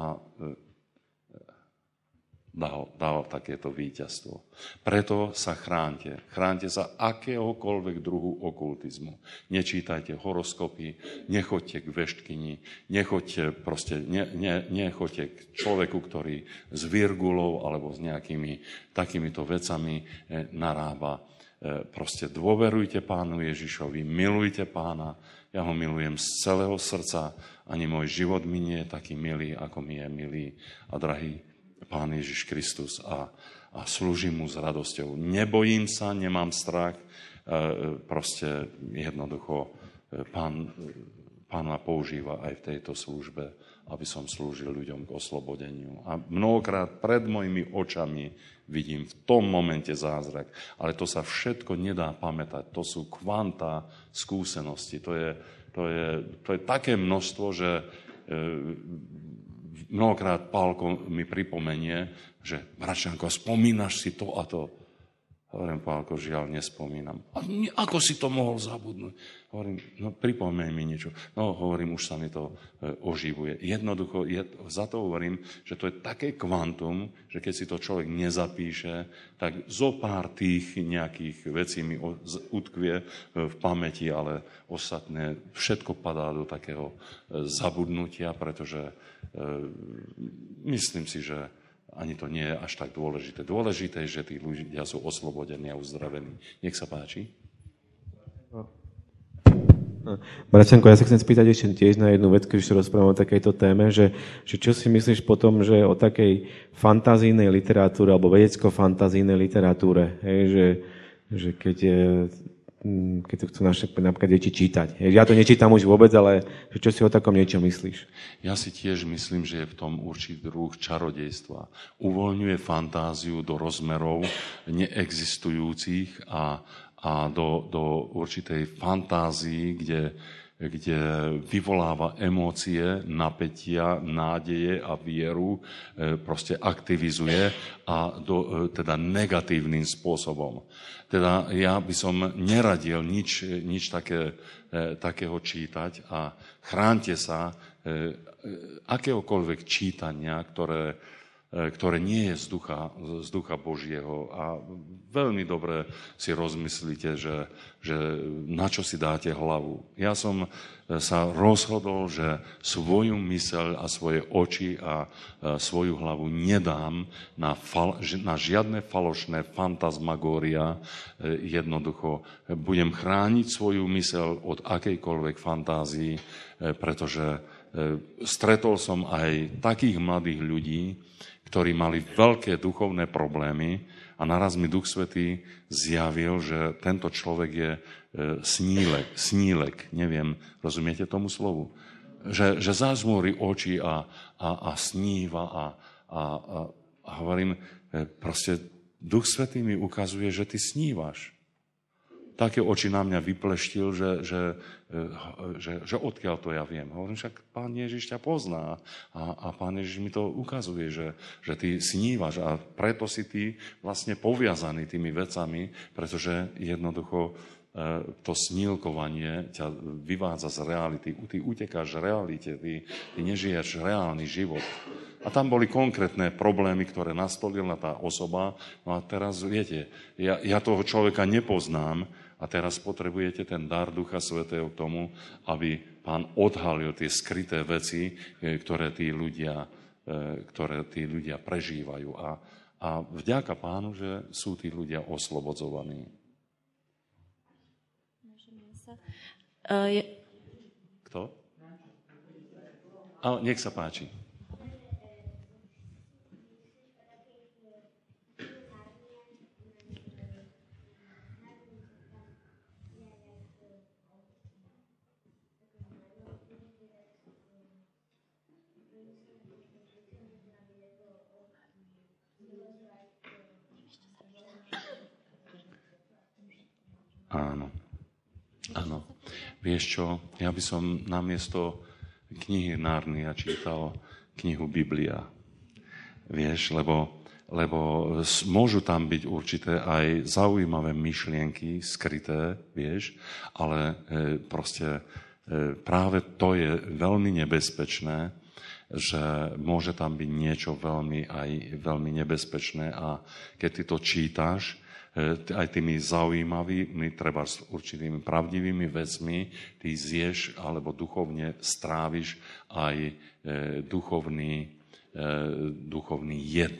S1: Dal, dal takéto víťazstvo. Preto sa chránte. Chránte sa akéhokoľvek druhu okultizmu. Nečítajte horoskopy, nechoďte k veštkyni, nechoďte, proste, ne, ne, nechoďte k človeku, ktorý s virgulou alebo s nejakými takýmito vecami e, narába. E, proste dôverujte Pánu Ježišovi, milujte Pána. Ja ho milujem z celého srdca. Ani môj život mi nie je taký milý, ako mi je milý a drahý Pán Ježiš Kristus a, a slúžim mu s radosťou. Nebojím sa, nemám strach, e, proste jednoducho pán, pán ma používa aj v tejto službe, aby som slúžil ľuďom k oslobodeniu. A mnohokrát pred mojimi očami vidím v tom momente zázrak, ale to sa všetko nedá pamätať. To sú kvantá skúsenosti. To je, to je, to je také množstvo, že e, mnohokrát Pálko mi pripomenie, že Bračanko, spomínaš si to a to. Hovorím, Pálko, žiaľ, nespomínam. A ako si to mohol zabudnúť? Hovorím, no pripomeň mi niečo. No, hovorím, už sa mi to e, oživuje. Jednoducho, je, za to hovorím, že to je také kvantum, že keď si to človek nezapíše, tak zo pár tých nejakých vecí mi utkvie e, v pamäti, ale ostatné všetko padá do takého e, zabudnutia, pretože e, myslím si, že ani to nie je až tak dôležité. Dôležité je, že tí ľudia sú oslobodení a uzdravení. Nech sa páči.
S6: Braťanko, ja sa chcem spýtať ešte tiež na jednu vec, keď sa rozprávame o takejto téme, že, že čo si myslíš potom, že o takej fantazijnej literatúre alebo vedecko-fantazijnej literatúre, hej, že, že keď je, keď to chcú naše napríklad deti čítať. Ja to nečítam už vôbec, ale čo si o takom niečo myslíš?
S1: Ja si tiež myslím, že je v tom určitý druh čarodejstva. Uvoľňuje fantáziu do rozmerov neexistujúcich a, a do, do určitej fantázii, kde, kde vyvoláva emócie, napätia, nádeje a vieru, proste aktivizuje a do, teda negatívnym spôsobom. Teda ja by som neradil nič, nič také, e, takého čítať a chránte sa e, akéhokoľvek čítania, ktoré, e, ktoré nie je z ducha, z ducha Božieho. A veľmi dobre si rozmyslíte, že, že na čo si dáte hlavu. Ja som sa rozhodol, že svoju myseľ a svoje oči a svoju hlavu nedám na, fal, na žiadne falošné fantasmagória. Jednoducho budem chrániť svoju myseľ od akejkoľvek fantázii, pretože stretol som aj takých mladých ľudí, ktorí mali veľké duchovné problémy a naraz mi Duch Svätý zjavil, že tento človek je snílek, snílek, neviem, rozumiete tomu slovu? Že, že zazmúri oči a, a, a sníva a, a, a, a hovorím, proste Duch Svätý mi ukazuje, že ty snívaš. Také oči na mňa vypleštil, že, že, že, že odkiaľ to ja viem. Hovorím, však Pán Ježiš ťa pozná a, a Pán Ježiš mi to ukazuje, že, že ty snívaš a preto si ty vlastne poviazaný tými vecami, pretože jednoducho to snílkovanie ťa vyvádza z reality. Ty utekáš z realite, ty, ty nežiješ reálny život. A tam boli konkrétne problémy, ktoré nastolila tá osoba. No a teraz, viete, ja, ja toho človeka nepoznám a teraz potrebujete ten dar Ducha Svätého k tomu, aby Pán odhalil tie skryté veci, ktoré tí ľudia, ktoré tí ľudia prežívajú. A, a vďaka Pánu, že sú tí ľudia oslobodzovaní.
S2: Uh, je...
S1: Kto? A, nech sa páči. Áno. Áno. Vieš čo, ja by som namiesto knihy Narnia čítal knihu Biblia. Vieš, lebo, lebo môžu tam byť určité aj zaujímavé myšlienky skryté, vieš, ale e, proste e, práve to je veľmi nebezpečné, že môže tam byť niečo veľmi, aj veľmi nebezpečné a keď ty to čítaš, aj tými zaujímavými, treba s určitými pravdivými vecmi, ty zješ alebo duchovne stráviš aj e, duchovný, e, duchovný jed.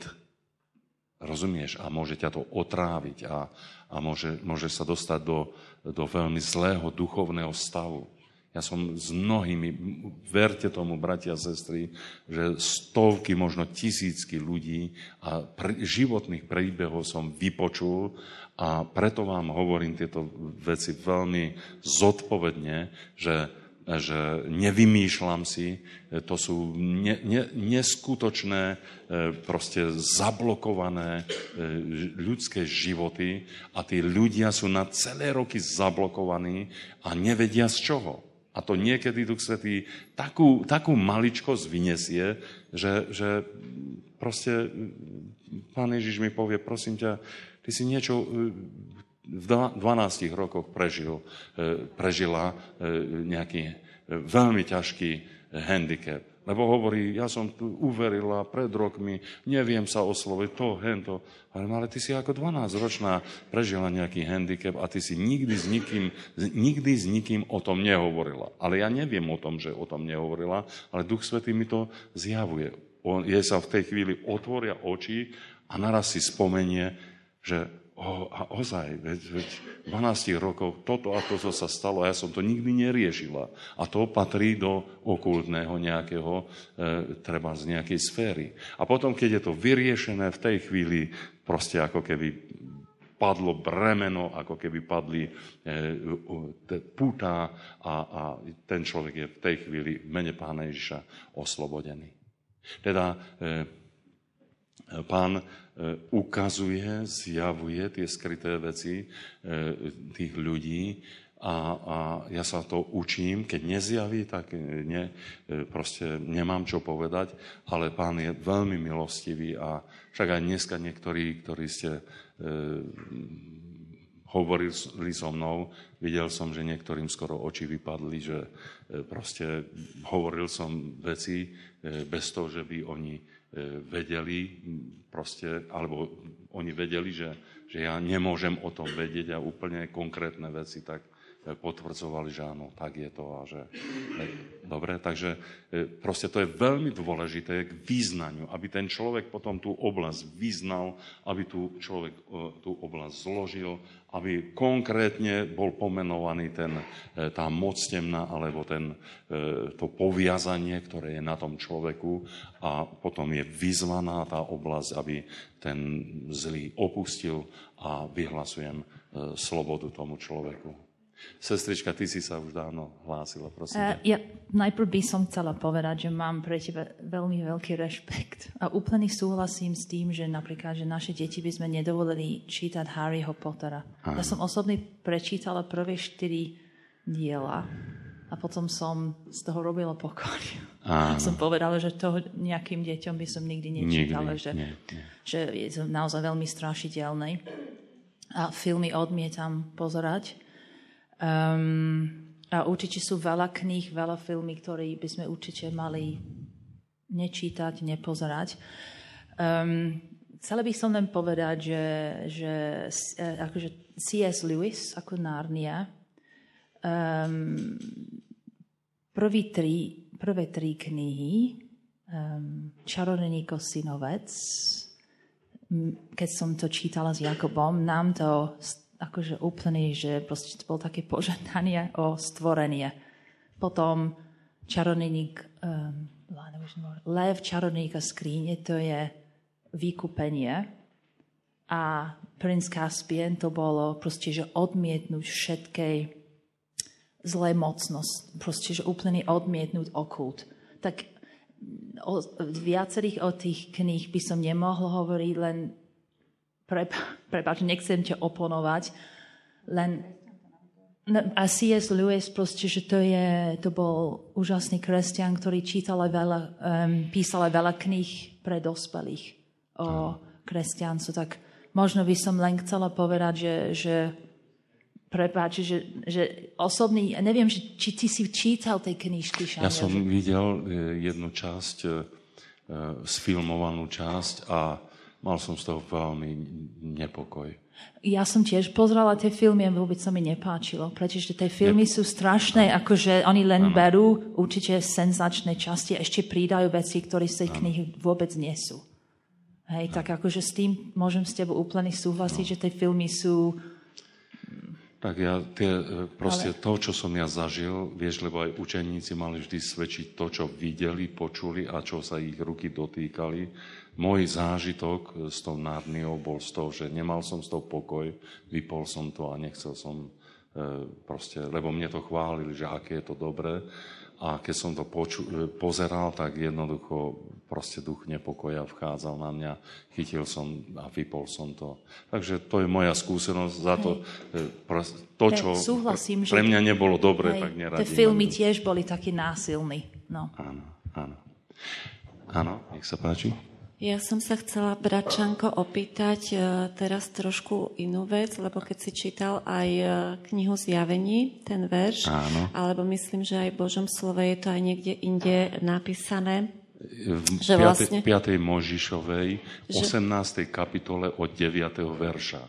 S1: Rozumieš? A môže ťa to otráviť a, a môže, môže sa dostať do, do veľmi zlého duchovného stavu. Ja som s mnohými, verte tomu, bratia a sestry, že stovky, možno tisícky ľudí a pr- životných príbehov som vypočul a preto vám hovorím tieto veci veľmi zodpovedne, že, že nevymýšľam si, to sú ne, ne, neskutočné, proste zablokované ľudské životy a tí ľudia sú na celé roky zablokovaní a nevedia z čoho. A to niekedy Duch Svätý takú, takú maličkosť vyniesie, že, že proste Pán Ježiš mi povie, prosím ťa, ty si niečo v dvanástich rokoch prežil, prežila nejaký veľmi ťažký handicap. Lebo hovorí, ja som tu uverila pred rokmi, neviem sa osloviť, to, hento. Ale ty si ako dvanásťročná prežila nejaký handicap a ty si nikdy s nikým, nikdy s nikým o tom nehovorila. Ale ja neviem o tom, že o tom nehovorila, ale Duch Svätý mi to zjavuje. On, jej sa v tej chvíli otvoria oči a naraz si spomenie, že oh, a ozaj, veď, veď dvanásť rokov toto a toto sa stalo a ja som to nikdy neriešila. A to patrí do okultného nejakého, e, treba z nejakej sféry. A potom, keď je to vyriešené, v tej chvíli proste ako keby padlo bremeno, ako keby padli e, e, púta a, a ten človek je v tej chvíli v mene Pána Ježiša oslobodený. Teda e, Pán ukazuje, zjavuje tie skryté veci tých ľudí a, a ja sa to učím. Keď nezjaví, tak ne, proste nemám čo povedať, ale Pán je veľmi milostivý a však aj dneska niektorí, ktorí ste e, hovorili so mnou, videl som, že niektorým skoro oči vypadli, že e, proste hovoril som veci e, bez toho, že by oni vedeli proste, alebo oni vedeli, že, že ja nemôžem o tom vedieť a úplne konkrétne veci tak potvrdzovali, že áno, tak je to a že dobre, takže proste to je veľmi dôležité k význaniu, aby ten človek potom tú oblasť vyznal, aby tu človek tú oblasť zložil, aby konkrétne bol pomenovaný ten, tá moc temná alebo ten, to poviazanie, ktoré je na tom človeku a potom je vyzvaná tá oblasť, aby ten zlý opustil a vyhlasujem slobodu tomu človeku. Sestrička, ty si sa už dávno hlásila, prosím. Uh,
S7: ja najprv by som chcela povedať, že mám pre teba veľmi veľký rešpekt a úplne súhlasím s tým, že napríklad, že naše deti by sme nedovolili čítať Harryho Pottera. Aha. Ja som osobne prečítala prvé štyri diela a potom som z toho robila pokoj. Som povedala, že toho nejakým deťom by som nikdy nečítala, nikdy, že, nie, nie. že je to naozaj veľmi strašidelné. A filmy odmietam pozerať. Um, a určite sú veľa kníh, veľa filmy, ktoré by sme určite mali nečítať, nepozerať. Um, chcela by som len povedať, že, že akože C S. Lewis ako Narnia um, prvý tri, prvé tri knihy um, Čarodejníkov synovec, keď som to čítala s Jakobom, nám to akože úplne, že proste to bolo také požehnanie o stvorenie. Potom čarodejník, um, Lev čarodejníka skríne, to je vykúpenie. A princ Caspian to bolo proste, že odmietnúť všetkej zlé mocnosť. Proste, že úplne odmietnúť okult. Tak o viacerých od tých kníh by som nemohol hovoriť, len prepáč, nechcem ťa oponovať, len a C S. Lewis proste, že to je, to bol úžasný kresťan, ktorý čítal veľa, um, písal veľa kníh pre dospelých o kresťanstve, tak možno by som len chcela povedať, že, že prepáč, že, že osobný, neviem, že, či ty si čítal tej knižky, Šania.
S1: Ja som
S7: že...
S1: videl jednu časť, sfilmovanú časť a mal som z toho veľmi nepokoj.
S7: Ja som tiež pozrela tie filmy a vôbec sa mi nepáčilo, pretože tie filmy ne... sú strašné, ano. Akože oni len ano. berú určite senzačné časti a ešte pridajú veci, ktoré z tej knihy vôbec nie sú. Hej, ano. Tak akože s tým môžem s tebou úplne súhlasiť, ano. Že tie filmy sú...
S1: Tak ja, tie, proste Ale... to, čo som ja zažil, vieš, lebo aj učeníci mali vždy svedčiť to, čo videli, počuli a čo sa ich ruky dotýkali. Môj zážitok s tou Narniou bol z toho, že nemal som z toho pokoj, vypol som to a nechcel som e, proste, lebo mne to chválili, že aké je to dobré. A keď som to poču, pozeral, tak jednoducho proste duch nepokoja vchádzal na mňa, chytil som a vypol som to. Takže to je moja skúsenosť za to, to, čo
S7: súhlasím,
S1: pre mňa nebolo dobre, hej, tak neradím.
S7: Tie filmy tiež boli takí násilní. No.
S1: Áno, áno. Áno, nech sa páči.
S8: Ja som sa chcela, Bračanko, opýtať teraz trošku inú vec, lebo keď si čítal aj knihu Zjavení, ten verš, áno. Alebo myslím, že aj v Božom slove je to aj niekde inde napísané,
S1: v že vlastne... piatej Mojžišovej, že... osemnástej kapitole od deviateho verša.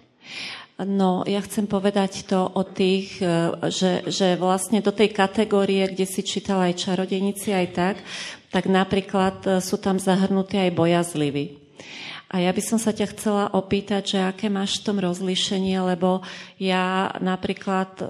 S8: No, ja chcem povedať to o tých, že, že vlastne do tej kategórie, kde si čítala aj čarodejníci, aj tak, tak napríklad sú tam zahrnutí aj bojazliví. A ja by som sa ťa chcela opýtať, že aké máš v tom rozlíšenie, lebo ja napríklad e,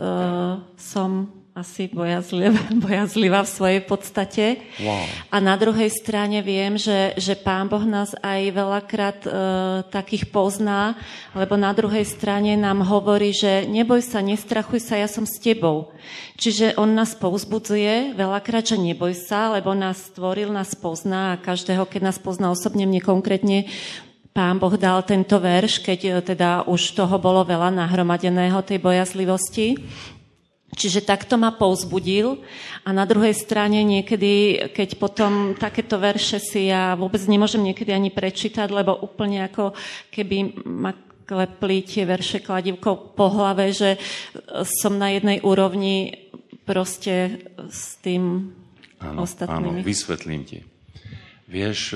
S8: som asi bojazlivá, bojazlivá v svojej podstate. Wow. A na druhej strane viem, že, že Pán Boh nás aj veľakrát e, takých pozná, lebo na druhej strane nám hovorí, že neboj sa, nestrachuj sa, ja som s tebou. Čiže on nás povzbudzuje veľakrát, že neboj sa, lebo nás stvoril, nás pozná a každého, keď nás pozná osobne, mne konkrétne Pán Boh dal tento verš, keď teda už toho bolo veľa nahromadeného, tej bojazlivosti. Čiže takto ma povzbudil a na druhej strane niekedy, keď potom takéto verše si ja vôbec nemôžem niekedy ani prečítať, lebo úplne ako keby ma klepli tie verše kladívkou po hlave, že som na jednej úrovni proste s tým
S1: áno,
S8: ostatnými.
S1: Áno, vysvetlím ti. Vieš,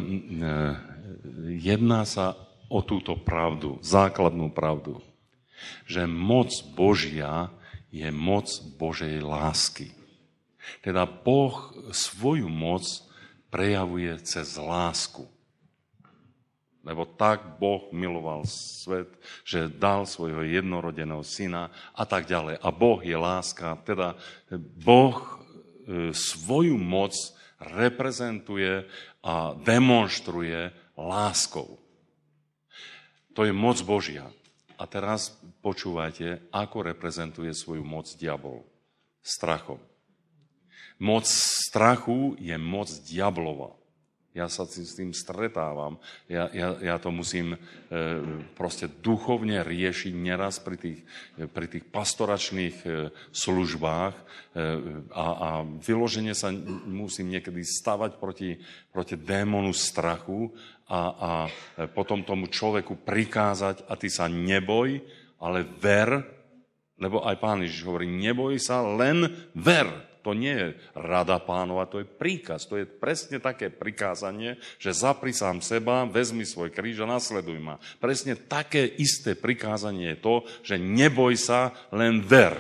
S1: jedná sa o túto pravdu, základnú pravdu, že moc Božia je moc Božej lásky. Teda Boh svoju moc prejavuje cez lásku. Lebo tak Boh miloval svet, že dal svojho jednorodeného syna a tak ďalej. A Boh je láska, teda Boh svoju moc reprezentuje a demonstruje láskou. To je moc Božia. A teraz počúvajte, ako reprezentuje svoju moc diabol. Strachom. Moc strachu je moc diablova. Ja sa s tým stretávam. Ja, ja, ja to musím e, proste duchovne riešiť neraz pri tých, pri tých pastoračných e, službách e, a, a vyložene sa musím niekedy stavať proti, proti démonu strachu a, a potom tomu človeku prikázať a ty sa neboj, ale ver, lebo aj Pán Ježiš hovorí, neboj sa, len ver. To nie je rada Pánova, to je príkaz. To je presne také prikázanie, že zapri sám seba, vezmi svoj kríž a nasleduj ma. Presne také isté prikázanie je to, že neboj sa, len ver.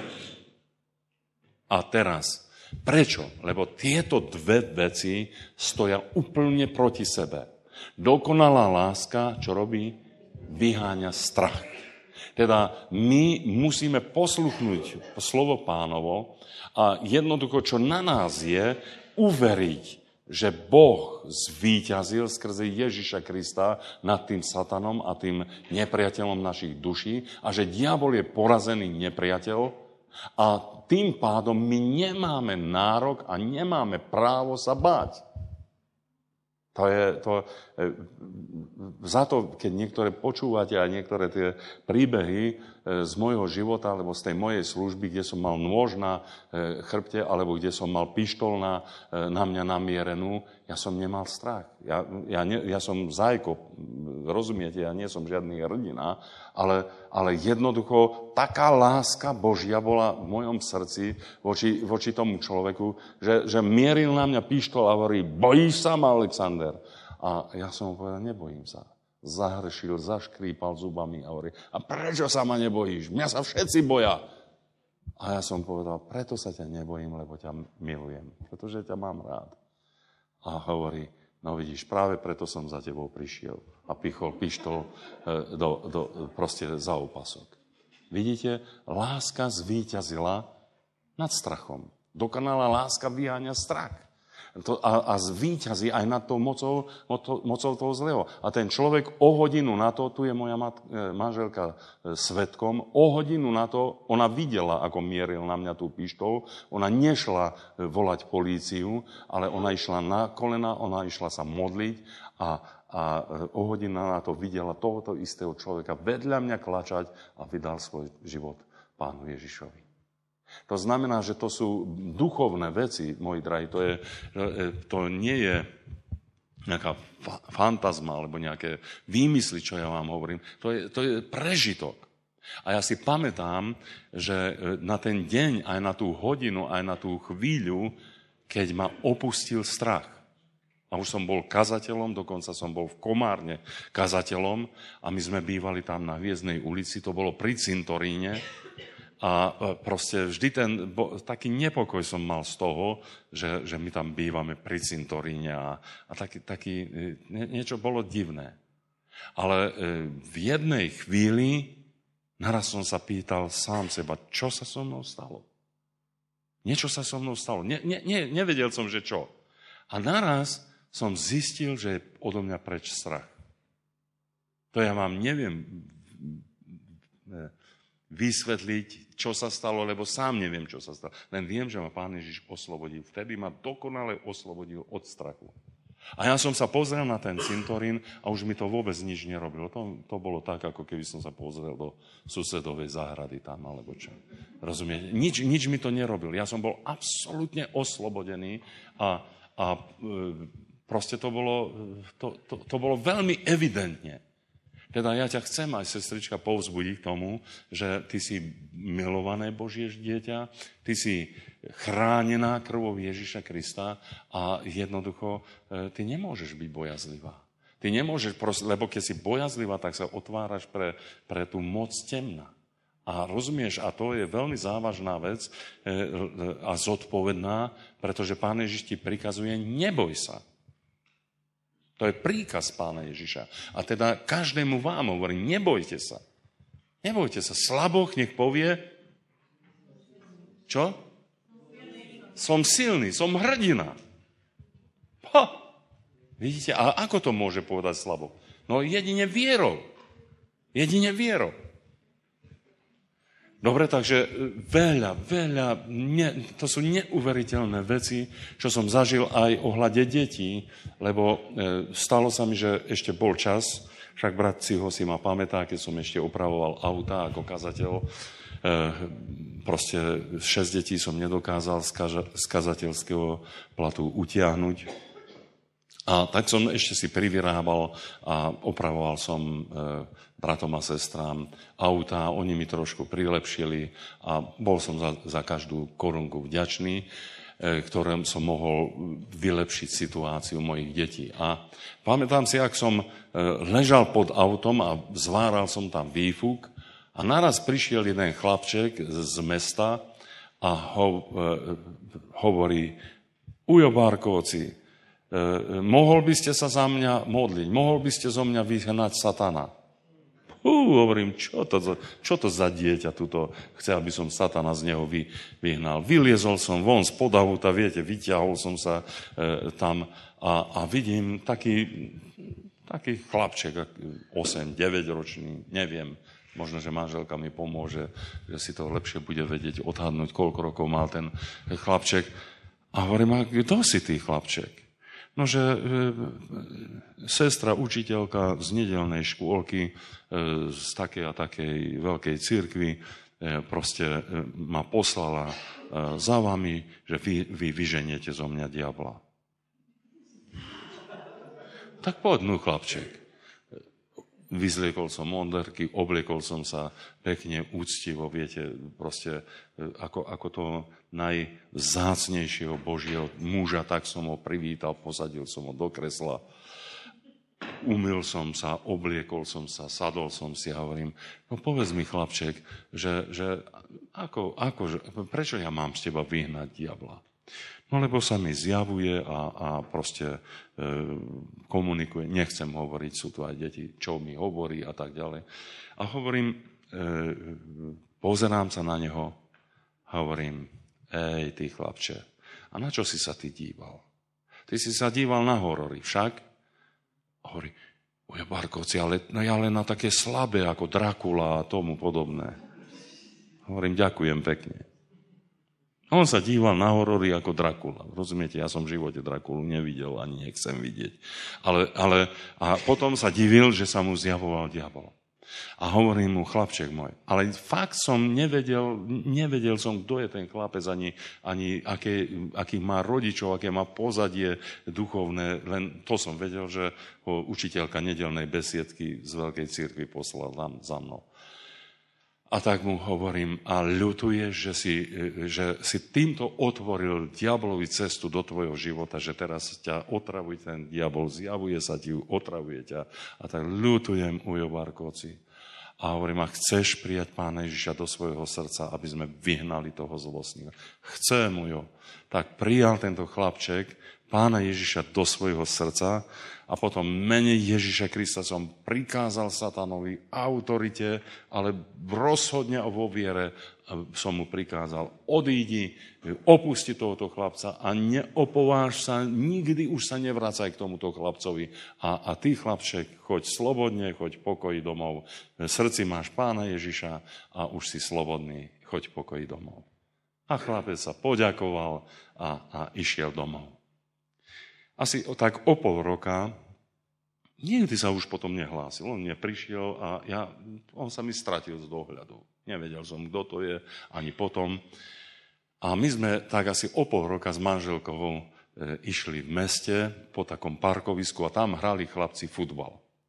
S1: A teraz, prečo? Lebo tieto dve veci stoja úplne proti sebe. Dokonalá láska, čo robí? Vyháňa strach. Teda my musíme posluchnúť slovo Pánovo a jednoducho, čo na nás je, uveriť, že Boh zvíťazil skrze Ježiša Krista nad tým satanom a tým nepriateľom našich duší a že diabol je porazený nepriateľ a tým pádom my nemáme nárok a nemáme právo sa báť. To je, to, za to, keď niektoré počúvate a niektoré tie príbehy z môjho života, alebo z tej mojej služby, kde som mal nôž na chrbte, alebo kde som mal pištol na, na mňa namierenú, ja som nemal strach. Ja, ja, ne, ja som zajko, rozumiete, ja nie som žiadny hrdina, ale, ale jednoducho taká láska Božia bola v mojom srdci voči, voči tomu človeku, že, že mieril na mňa pištol a hovorí, bojíš sa ma, Alexander? A ja som mu povedal, nebojím sa. Zahršil, zaškrípal zubami a hovorí, a prečo sa ma nebojíš? Mňa sa všetci boja. A ja som povedal, preto sa ťa nebojím, lebo ťa milujem, pretože ťa mám rád. A hovorí, no vidíš, práve preto som za tebou prišiel. A pichol pištol do, do, proste za opasok. Vidíte, láska zvíťazila nad strachom. Dokonalá láska vyháňa strach. To, a, a zvíťazí aj nad tou mocou, mocou, mocou toho zlého. A ten človek o hodinu na to, tu je moja mat, manželka svedkom, o hodinu na to, ona videla, ako mieril na mňa tú pištol, ona nešla volať políciu, ale ona išla na kolena, ona išla sa modliť a, a o hodinu na to videla tohoto istého človeka vedľa mňa klačať a vydal svoj život Pánu Ježišovi. To znamená, že to sú duchovné veci, moji drahí. To, je, to nie je nejaká fa- fantazma alebo nejaké výmysly, čo ja vám hovorím. To je, to je prežitok. A ja si pamätám, že na ten deň, aj na tú hodinu, aj na tú chvíľu, keď ma opustil strach. A už som bol kazateľom, dokonca som bol v Komárne kazateľom a my sme bývali tam na Hviezdnej ulici, to bolo pri cintoríne. A proste vždy ten, bo, taký nepokoj som mal z toho, že, že my tam bývame pri cintoríne a, a taký, taký, nie, niečo bolo divné. Ale v jednej chvíli naraz som sa pýtal sám seba, čo sa so mnou stalo? Niečo sa so mnou stalo. Ne, ne, ne, nevedel som, že čo. A naraz som zistil, že je odo mňa preč strach. To ja vám neviem vysvetliť, čo sa stalo, lebo sám neviem, čo sa stalo. Len viem, že ma Pán Ježiš oslobodil. Vtedy ma dokonale oslobodil od strachu. A ja som sa pozrel na ten cintorín a už mi to vôbec nič nerobilo. To, to bolo tak, ako keby som sa pozrel do susedovej záhrady tam, alebo čo. Rozumiete? Nič, nič mi to nerobil. Ja som bol absolútne oslobodený a, a proste to bolo, to, to, to bolo veľmi evidentne. Teda ja ťa chcem aj, sestrička, povzbudiť k tomu, že ty si milované Božie dieťa, ty si chránená krvou Ježiša Krista a jednoducho ty nemôžeš byť bojazlivá. Ty nemôžeš, lebo keď si bojazlivá, tak sa otváraš pre, pre tú moc temna. A rozumieš, a to je veľmi závažná vec a zodpovedná, pretože Pán Ježiš ti prikazuje, neboj sa. To je príkaz Pána Ježiša. A teda každému vám hovorí, nebojte sa. Nebojte sa. Slaboch nech povie, čo? Som silný, som hrdina. Ha! Vidíte, a ako to môže povedať slaboch? No jedine vierou. Jedine vierou. Dobre, takže veľa, veľa, ne, to sú neuveriteľné veci, čo som zažil aj ohľade detí, lebo e, stalo sa mi, že ešte bol čas, však brat Ciho si ma pamätá, keď som ešte opravoval auta ako kazateľ, e, proste šesť detí som nedokázal z, kaza, z kazateľského platu utiahnuť. A tak som ešte si privyrábal a opravoval som e, bratom a sestrám autá, oni mi trošku prilepšili a bol som za, za každú korunku vďačný, e, ktorým som mohol vylepšiť situáciu mojich detí. A pamätám si, ak som e, ležal pod autom a zváral som tam výfuk a naraz prišiel jeden chlapček z mesta a ho, e, hovorí, Ujo Bárkovci, e, mohol by ste sa za mňa modliť, mohol by ste zo mňa vyhnať satana. Hú, hovorím, čo to, čo to za dieťa tuto chce, aby som satana z neho vy, vyhnal. Vyliezol som von spod auta, viete, vyťahol som sa e, tam a, a vidím taký, taký chlapček, osem deväť ročný, neviem, možno, že manželka mi pomôže, že si to lepšie bude vedieť odhadnúť, koľko rokov mal ten chlapček. A hovorím, a kto si ty, chlapček? No, že e, sestra, učiteľka z nedeľnej škôlky e, z takej a takej veľkej cirkvi e, proste e, ma poslala e, za vami, že vy, vy vyženiete zo mňa diabla. Tak poď, no, chlapček. Vyzliekol som onderky, obliekol som sa pekne, úctivo, viete, proste ako, ako to najvzácnejšieho Božieho muža, tak som ho privítal, posadil som ho do kresla, umyl som sa, obliekol som sa, sadol som si a hovorím, no povedz mi, chlapček, že, že ako, ako, že, prečo ja mám z teba vyhnať diabla? No lebo sa mi zjavuje a, a proste e, komunikuje. Nechcem hovoriť, sú tu aj deti, čo mi hovorí a tak ďalej. A hovorím, e, pozerám sa na neho a hovorím, ej, ty chlapče, a na čo si sa ty díval? Ty si sa díval na horory, však? A hovorí, Ujo Bárkovci, ale no ja len na také slabé ako Drakula a tomu podobné. Hovorím, ďakujem pekne. On sa díval na horory ako Drakula. Rozumiete, ja som v živote Drakulu nevidel, ani nechcem vidieť. Ale, ale, a potom sa divil, že sa mu zjavoval diabol. A hovorím mu, chlapček môj, ale fakt som nevedel, nevedel som, kto je ten chlapec, ani, ani aké, akých má rodičov, aké má pozadie duchovné, len to som vedel, že ho učiteľka nedeľnej besiedky z Veľkej cirkvi poslala tam za mnou. A tak mu hovorím, a ľutuješ, že si, že si týmto otvoril diablovi cestu do tvojho života, že teraz ťa otravuje ten diabol, zjavuje sa ti, otravuje ťa. A tak ľutujem, Ujo Bárkovci. A hovorím, a chceš prijať Pána Ježiša do svojho srdca, aby sme vyhnali toho zlostníka? Chcem, Ujo. Tak prijal tento chlapček Pána Ježiša do svojho srdca a potom mene Ježiša Krista som prikázal satanovi autorite, ale rozhodne vo viere som mu prikázal, odídi, opusti tohoto chlapca a neopováž sa, nikdy už sa nevracaj k tomuto chlapcovi. A, a ty, chlapček, choď slobodne, choď pokoji domov. V srdci máš Pána Ježiša a už si slobodný, choď pokoji domov. A chlapec sa poďakoval a, a išiel domov. Asi tak o pol roka, nikdy sa už potom nehlásil. On mne prišiel a ja, on sa mi stratil z dohľadu. Nevedel som, kto to je, ani potom. A my sme tak asi o pol roka s manželkou e, išli v meste po takom parkovisku a tam hrali chlapci futbal.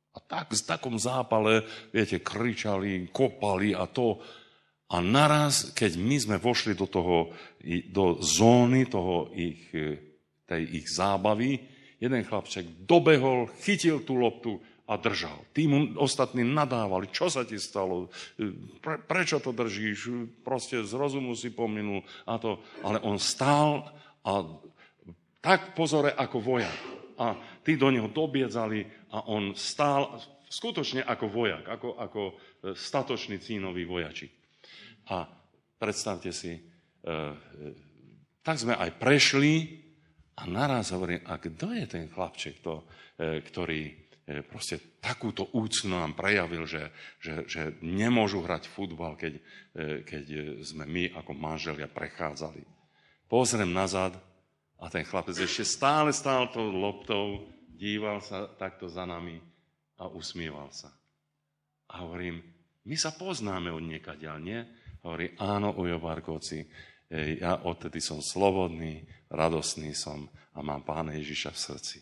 S1: A tak, v takom zápale, viete, kričali, kopali a to. A naraz, keď my sme vošli do toho, do zóny toho ich, tej ich zábavy, jeden chlapček dobehol, chytil tú loptu a držal. Tí mu ostatní nadávali, čo sa ti stalo, Pre, prečo to držíš, proste z rozumu si pominul a to. Ale on stál a tak pozore ako vojak. A tí do neho dobiedzali a on stál skutočne ako vojak, ako, ako statočný cínový vojačik. A predstavte si, e, e, tak sme aj prešli a naraz hovorím, a kto je ten chlapček, to, e, ktorý e, proste takúto úcnu nám prejavil, že, že, že nemôžu hrať futbal, keď, e, keď sme my ako manželia prechádzali. Pozriem nazad a ten chlapec ešte stále stál tou loptou, díval sa takto za nami a usmieval sa. A hovorím, my sa poznáme od niekaďaľ, nie? Hovorí, áno, Ujo Barkovci, ja odtedy som slobodný, radostný som a mám Pána Ježiša v srdci.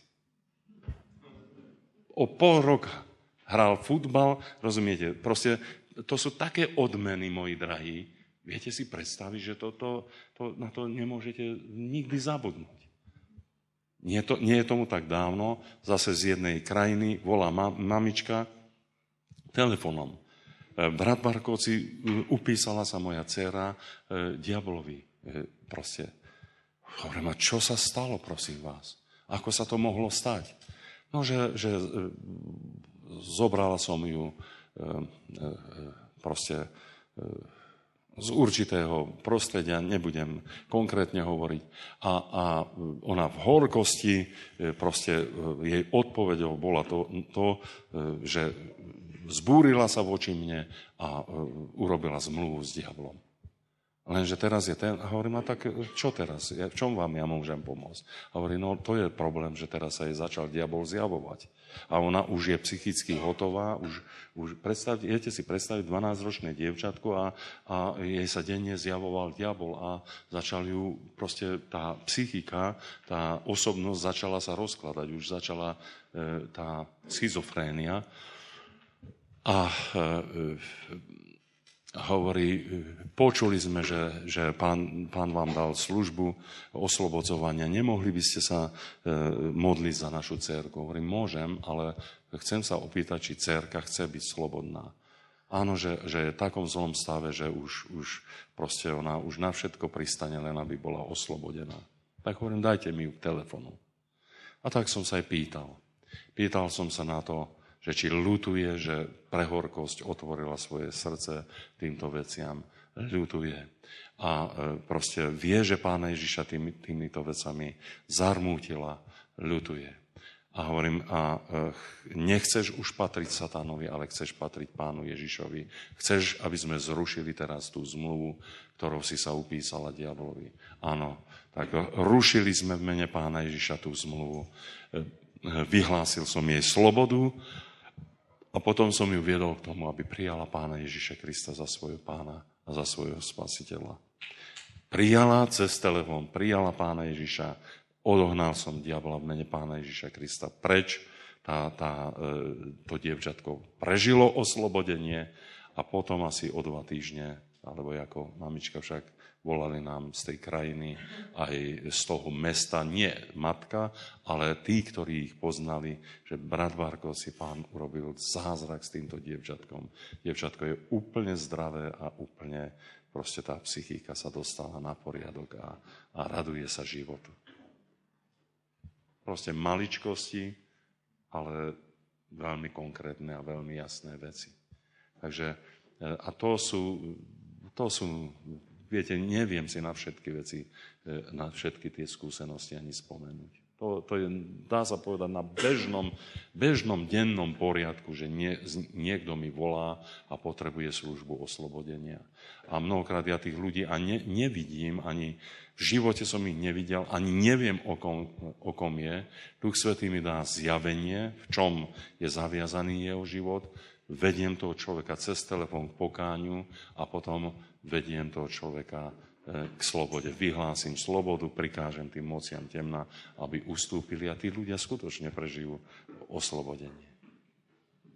S1: O pol roka hral futbal, rozumiete, proste to sú také odmeny, moji drahí. Viete si predstaviť, že to, to, to, na to nemôžete nikdy zabudnúť. Nie, to, nie je tomu tak dávno, zase z jednej krajiny volá ma, mamička telefónom. Brat Barkovci, upísala sa moja dcera e, diablovi. E, proste. Hovorím, a čo sa stalo, prosím vás? Ako sa to mohlo stať? No, že, že e, zobrala som ju e, e, proste e, z určitého prostredia, nebudem konkrétne hovoriť. A, a ona v horkosti, proste jej odpoveďou bola to, to, že zbúrila sa voči mne a urobila zmluvu s diablom. Lenže teraz je ten, a hovorím, a tak čo teraz? V čom vám ja môžem pomôcť? A hovorí, no to je problém, že teraz sa jej začal diabol zjavovať. A ona už je psychicky hotová, už, už predstav, viete si predstaviť dvanásťročné dievčatko a, a jej sa denne zjavoval diabol a začal ju, proste tá psychika, tá osobnosť začala sa rozkladať, už začala e, tá schizofrénia. A e, hovorí, počuli sme, že, že pán, pán vám dal službu oslobodzovania. Nemohli by ste sa e, modliť za našu dcérku? Hovorím, môžem, ale chcem sa opýtať, či dcérka chce byť slobodná. Áno, že, že je v takom zlom stave, že už, už proste ona už na všetko pristane, len aby bola oslobodená. Tak hovorím, dajte mi ju k telefonu. A tak som sa aj pýtal. Pýtal som sa na to, že či ľutuje, že pre horkosť otvorila svoje srdce týmto veciam. Ľutuje. A proste vie, že Pána Ježiša tými, týmito vecami zarmútila. Ľutuje. A hovorím, a nechceš už patriť satánovi, ale chceš patriť Pánu Ježišovi. Chceš, aby sme zrušili teraz tú zmluvu, ktorou si sa upísala diablovi. Áno, tak rušili sme v mene Pána Ježiša tú zmluvu. Vyhlásil som jej slobodu, a potom som ju viedol k tomu, aby prijala Pána Ježiša Krista za svojho Pána a za svojho Spasiteľa. Prijala cez telefón, prijala Pána Ježiša, odohnal som diabla v mene Pána Ježiša Krista preč, tá, tá, to dievčatko prežilo oslobodenie a potom asi o dva týždne, alebo ako mamička však volali nám z tej krajiny, aj z toho mesta, nie matka, ale tí, ktorí ich poznali, že brat Barko si pán urobil zázrak s týmto dievčatkom. Dievčatko je úplne zdravé a úplne proste tá psychika sa dostala na poriadok a, a raduje sa životu. Proste maličkosti, ale veľmi konkrétne a veľmi jasné veci. Takže, a to sú, to sú viete, neviem si na všetky veci, na všetky tie skúsenosti ani spomenúť. To, to je, dá sa povedať, na bežnom, bežnom dennom poriadku, že nie, niekto mi volá a potrebuje službu oslobodenia. A mnohokrát ja tých ľudí ani nevidím, ani v živote som ich nevidel, ani neviem, o kom, o kom je. Duch Svätý mi dá zjavenie, v čom je zaviazaný jeho život, vediem toho človeka cez telefón k pokáňu a potom vediem toho človeka k slobode. Vyhlásim slobodu, prikážem tým mociam temna, aby ustúpili a tí ľudia skutočne prežijú oslobodenie.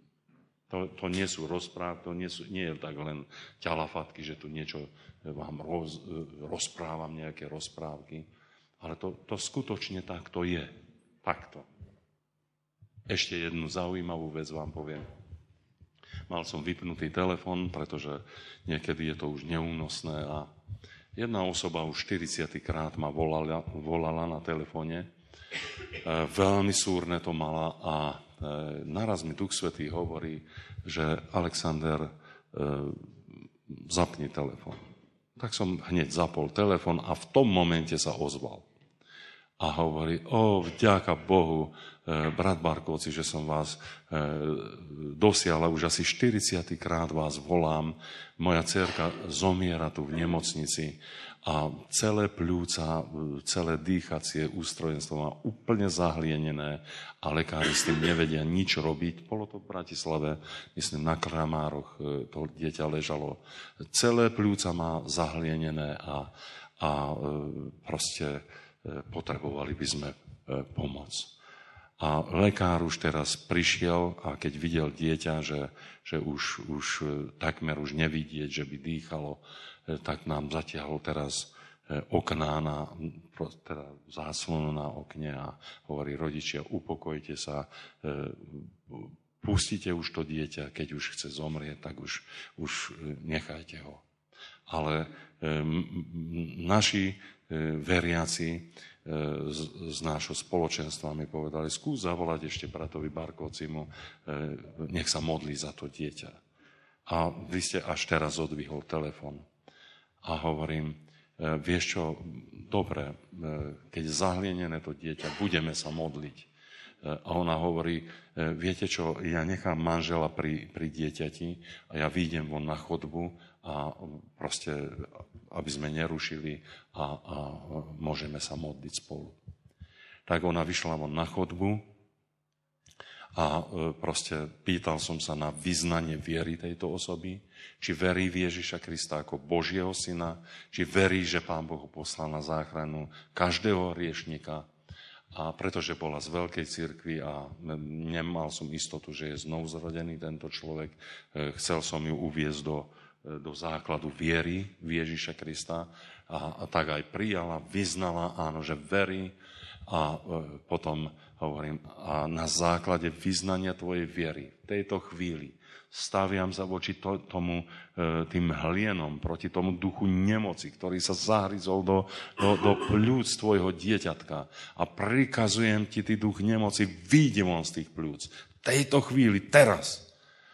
S1: To, to nie sú rozprávky, to nie, sú, nie je tak len ťalafatky, že tu niečo vám roz, rozprávam, nejaké rozprávky. Ale to, to skutočne takto je. Takto. Ešte jednu zaujímavú vec vám poviem. Mal som vypnutý telefon, pretože niekedy je to už neúnosné a jedna osoba už štyridsiatykrát ma volala, volala na telefóne. E, veľmi súrne to mala a e, naraz mi Duch Svätý hovorí, že Alexander, e, zapni telefón. Tak som hneď zapol telefón a v tom momente sa ozval. A hovorí, o, vďaka Bohu, e, brat Barkovci, že som vás e, dosiahla, už asi štyridsiatykrát vás volám. Moja dcerka zomiera tu v nemocnici a celé pľúca, celé dýchacie ústrojenstvo má úplne zahlienené a lekári s tým nevedia nič robiť. Bolo to v Bratislave, myslím, na Kramároch to dieťa ležalo. Celé pľúca má zahlienené a, a proste potrebovali by sme pomoc. A lekár už teraz prišiel a keď videl dieťa, že, že už, už takmer už nevidieť, že by dýchalo, tak nám zatiahol teraz okná na, teda záslonu na okne a hovorí, rodičia, upokojte sa, pustite už to dieťa, keď už chce zomrieť, tak už, už nechajte ho. Ale naši veriaci z, z nášho spoločenstva mi povedali, skús zavolať ešte bratovi Barkovcimu, nech sa modlí za to dieťa. A vy ste až teraz odvihol telefon. A hovorím, vieš čo, dobre, keď zahlienené to dieťa, budeme sa modliť. A ona hovorí, viete čo, ja nechám manžela pri, pri dieťati a ja vyjdem von na chodbu a proste, aby sme nerušili a, a môžeme sa modliť spolu. Tak ona vyšla von na chodbu a proste pýtal som sa na vyznanie viery tejto osoby, či verí v Ježiša Krista ako Božieho syna, či verí, že Pán Boh poslal na záchranu každého hriešnika. A pretože bola z veľkej cirkvi a nemal som istotu, že je znovuzrodený tento človek, chcel som ju uviesť do, do základu viery v Ježiša Krista a, a tak aj prijala, vyznala, áno, že verí a e, potom hovorím, a na základe vyznania tvojej viery v tejto chvíli staviam sa voči to, tomu, e, tým hlienom, proti tomu duchu nemoci, ktorý sa zahryzol do, do, do pľúc tvojho dieťatka a prikazujem ti, ty duch nemoci, vyjdi von z tých pľúc. V tejto chvíli, teraz.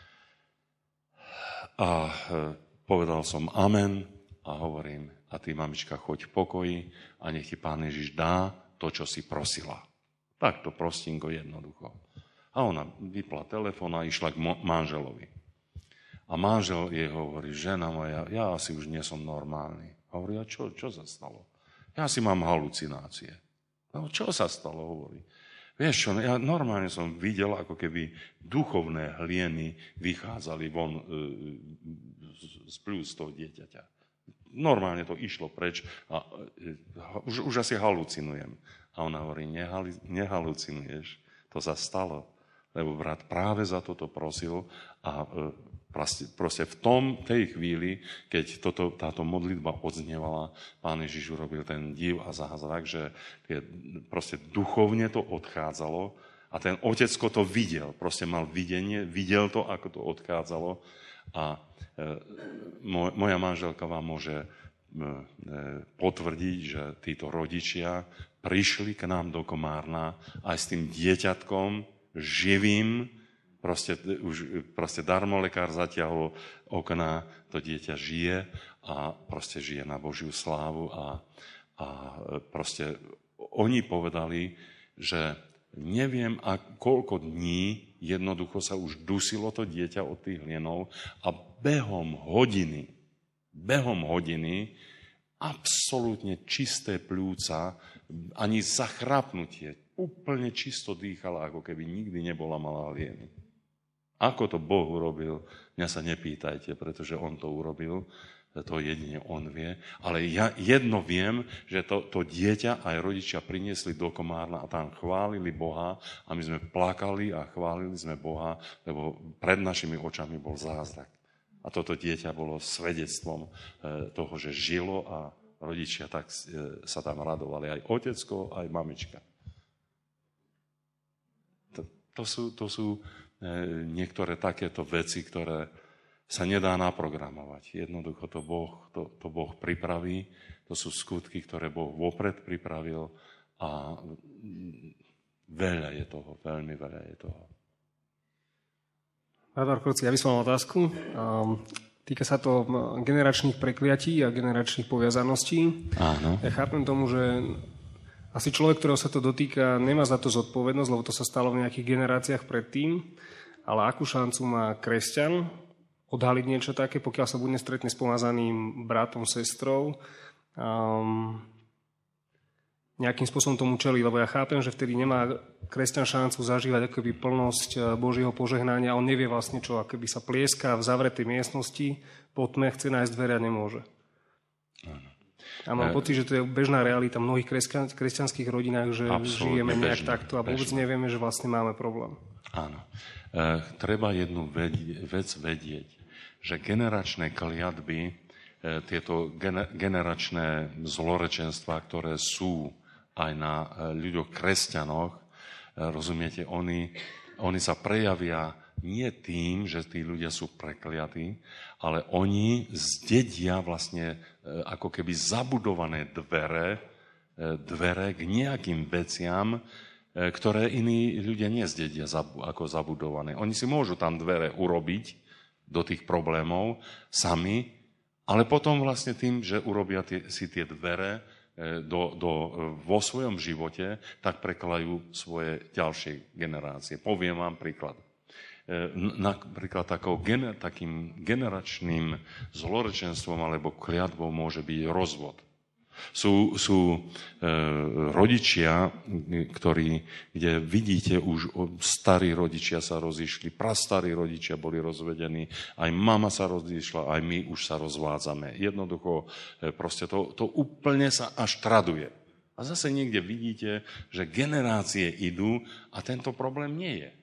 S1: A e, povedal som amen a hovorím, a ty, mamička, choď v pokoji a nech ti Pán Ježiš dá to, čo si prosila. Takto prostinko jednoducho. A ona vypla telefón a išla k manželovi. A manžel jej hovorí, žena moja, ja asi už nie som normálny. Hovorí, a čo, čo sa stalo? Ja si mám halucinácie. No, čo sa stalo, hovorí. Vieš čo, ja normálne som videl, ako keby duchovné hlieny vychádzali von e, z pľúc toho dieťaťa. Normálne to išlo preč a e, už, už asi halucinujem. A ona hovorí, nehali, nehalucinuješ, to sa stalo. Lebo brat práve za toto prosil a e, proste, proste v tom, tej chvíli, keď toto, táto modlitba odznievala, Pán Ježiš urobil ten div a zázrak, že je, proste duchovne to odchádzalo a ten otecko to videl, proste mal videnie, videl to, ako to odchádzalo a e, moj, moja manželka vám môže e, potvrdiť, že títo rodičia prišli k nám do Komárna aj s tým dieťatkom, živým, proste, už, proste darmo lekár zatiahol okná, to dieťa žije a proste žije na Božiu slávu a, a proste oni povedali, že neviem, a koľko dní jednoducho sa už dusilo to dieťa od tých hlienov a behom hodiny, behom hodiny absolútne čisté pľúca, ani zachrapnutie, úplne čisto dýchala, ako keby nikdy nebola malá hlieny. Ako to Boh urobil, mňa sa nepýtajte, pretože on to urobil. to jedine on vie. Ale ja jedno viem, že to, to dieťa aj rodičia priniesli do Komárna a tam chválili Boha a my sme plakali a chválili sme Boha, lebo pred našimi očami bol zázrak. A toto dieťa bolo svedectvom toho, že žilo a rodičia tak sa tam radovali. Aj otecko, aj mamička. To, to, sú, to sú niektoré takéto veci, ktoré sa nedá naprogramovať. Jednoducho to Boh, to, to Boh pripraví, to sú skutky, ktoré Boh vopred pripravil a veľa je toho, veľmi veľa je toho.
S9: Radvar Kroci, ja by som mal otázku. Týka sa to generačných prekliatí a generačných poviazaností.
S1: Áno.
S9: Ja chápem tomu, že asi človek, ktorého sa to dotýka, nemá za to zodpovednosť, lebo to sa stalo v nejakých generáciách predtým, ale akú šancu má kresťan odhaliť niečo také, pokiaľ sa bude stretne s pomazaným bratom, sestrou, um, nejakým spôsobom tomu čelí, lebo ja chápem, že vtedy nemá kresťan šancu zažívať akoby plnosť Božieho požehnania, on nevie vlastne čo, akoby sa plieska v zavretej miestnosti, po tme chce nájsť dvere a nemôže.
S1: Áno.
S9: A mám pocit, že to je bežná realita v mnohých kresťan, kresťanských rodinách, že
S1: absolútne
S9: žijeme nejak
S1: bežná,
S9: takto a vôbec bežná. Nevieme, že vlastne máme problém.
S1: Áno. E, treba jednu vedie, vec vedieť, že generačné kliatby, e, tieto gener, generačné zlorečenstvá, ktoré sú aj na e, ľuďoch kresťanoch, e, rozumiete, oni, oni sa prejavia nie tým, že tí ľudia sú prekliatí, ale oni zdedia vlastne e, ako keby zabudované dvere, e, dvere k nejakým veciam, e, ktoré iní ľudia nezdedia zabu, ako zabudované. Oni si môžu tam dvere urobiť do tých problémov sami, ale potom vlastne tým, že urobia tie, si tie dvere do, do, vo svojom živote, tak preklajú svoje ďalšie generácie. Poviem vám príklad. Napríklad takou, takým generačným zlorečenstvom alebo kliatbou môže byť rozvod. Sú, sú e, rodičia, ktorí, kde vidíte, už starí rodičia sa rozišli, prastarí rodičia boli rozvedení, aj mama sa rozišla, aj my už sa rozvádzame. Jednoducho, e, proste to, to úplne sa až traduje. A zase niekde vidíte, že generácie idú a tento problém nie je.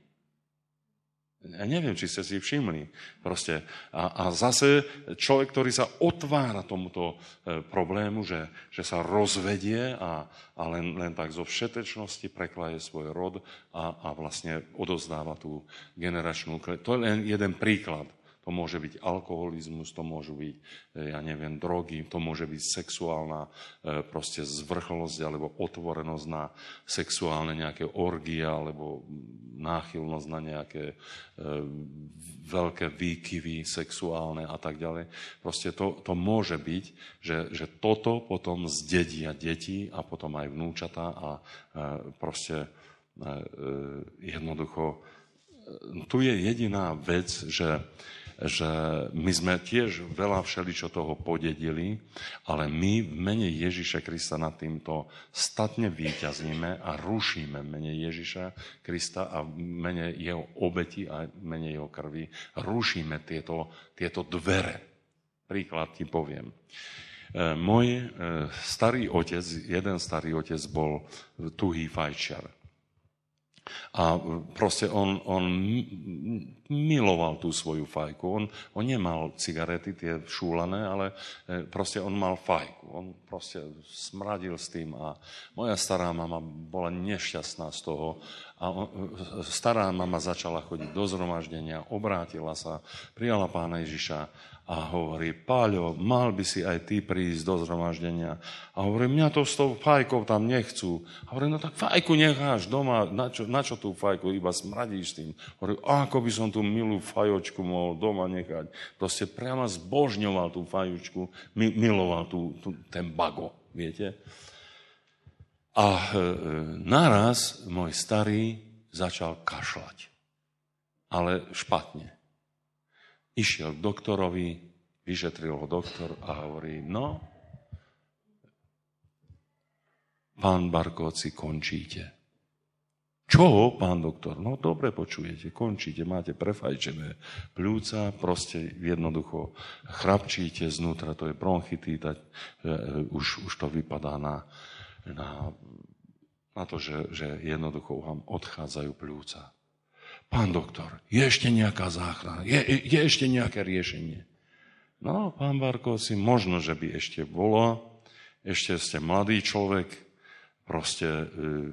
S1: Ja neviem, či ste si všimli. Proste. A, a zase človek, ktorý sa otvára tomuto e, problému, že, že sa rozvedie a, a len, len tak zo všetečnosti preklaje svoj rod a, a vlastne odovzdáva tú generačnú... To je len jeden príklad. To môže byť alkoholizmus, to môžu byť, ja neviem, drogy, to môže byť sexuálna proste zvrchlosť alebo otvorenosť na sexuálne nejaké orgie alebo náchylnosť na nejaké e, veľké výkyvy sexuálne a tak ďalej. Proste to, to môže byť, že, že toto potom zdedia deti a potom aj vnúčatá a e, proste e, jednoducho tu je jediná vec, že že my sme tiež veľa všeličo toho podedili, ale my v mene Ježiša Krista nad týmto statne víťazíme a rušíme v mene Ježiša Krista a v mene jeho obeti a v mene jeho krvi rušíme tieto, tieto dvere. Príklad ti poviem. Môj starý otec, jeden starý otec bol tuhý fajčiar. A proste on, on miloval tú svoju fajku. On, on nemal cigarety, tie šúlané, ale proste on mal fajku. On proste smradil s tým a moja stará mama bola nešťastná z toho. A on, stará mama začala chodiť do zhromaždenia, obrátila sa, prijala Pána Ježiša a hovorí: Páľo, mal by si aj ty prísť do zhromaždenia. A hovorí: mňa to s tou fajkou tam nechcú. A hovorí: no tak fajku necháš doma, na čo, na čo tú fajku, iba smradíš s tým. Hovorí: ako by som tú milú fajočku mohol doma nechať. Proste priamo zbožňoval tú fajočku, miloval tú, tú, ten bago, viete. A e, naraz môj starý začal kašľať. Ale špatne. Išiel k doktorovi, vyšetril ho doktor a hovorí: no, pán Barkóci, končíte. Čo, pán doktor? No dobre počujete, končíte, máte prefajčené pľúca, proste jednoducho chrapčíte znútra, to je bronchitída, už, už to vypadá na, na, na to, že, že jednoducho vám odchádzajú pľúca. Pán doktor, je ešte nejaká záchrana, je, je ešte nejaké riešenie? No, pán Barkovci, možno, že by ešte bolo, ešte ste mladý človek, proste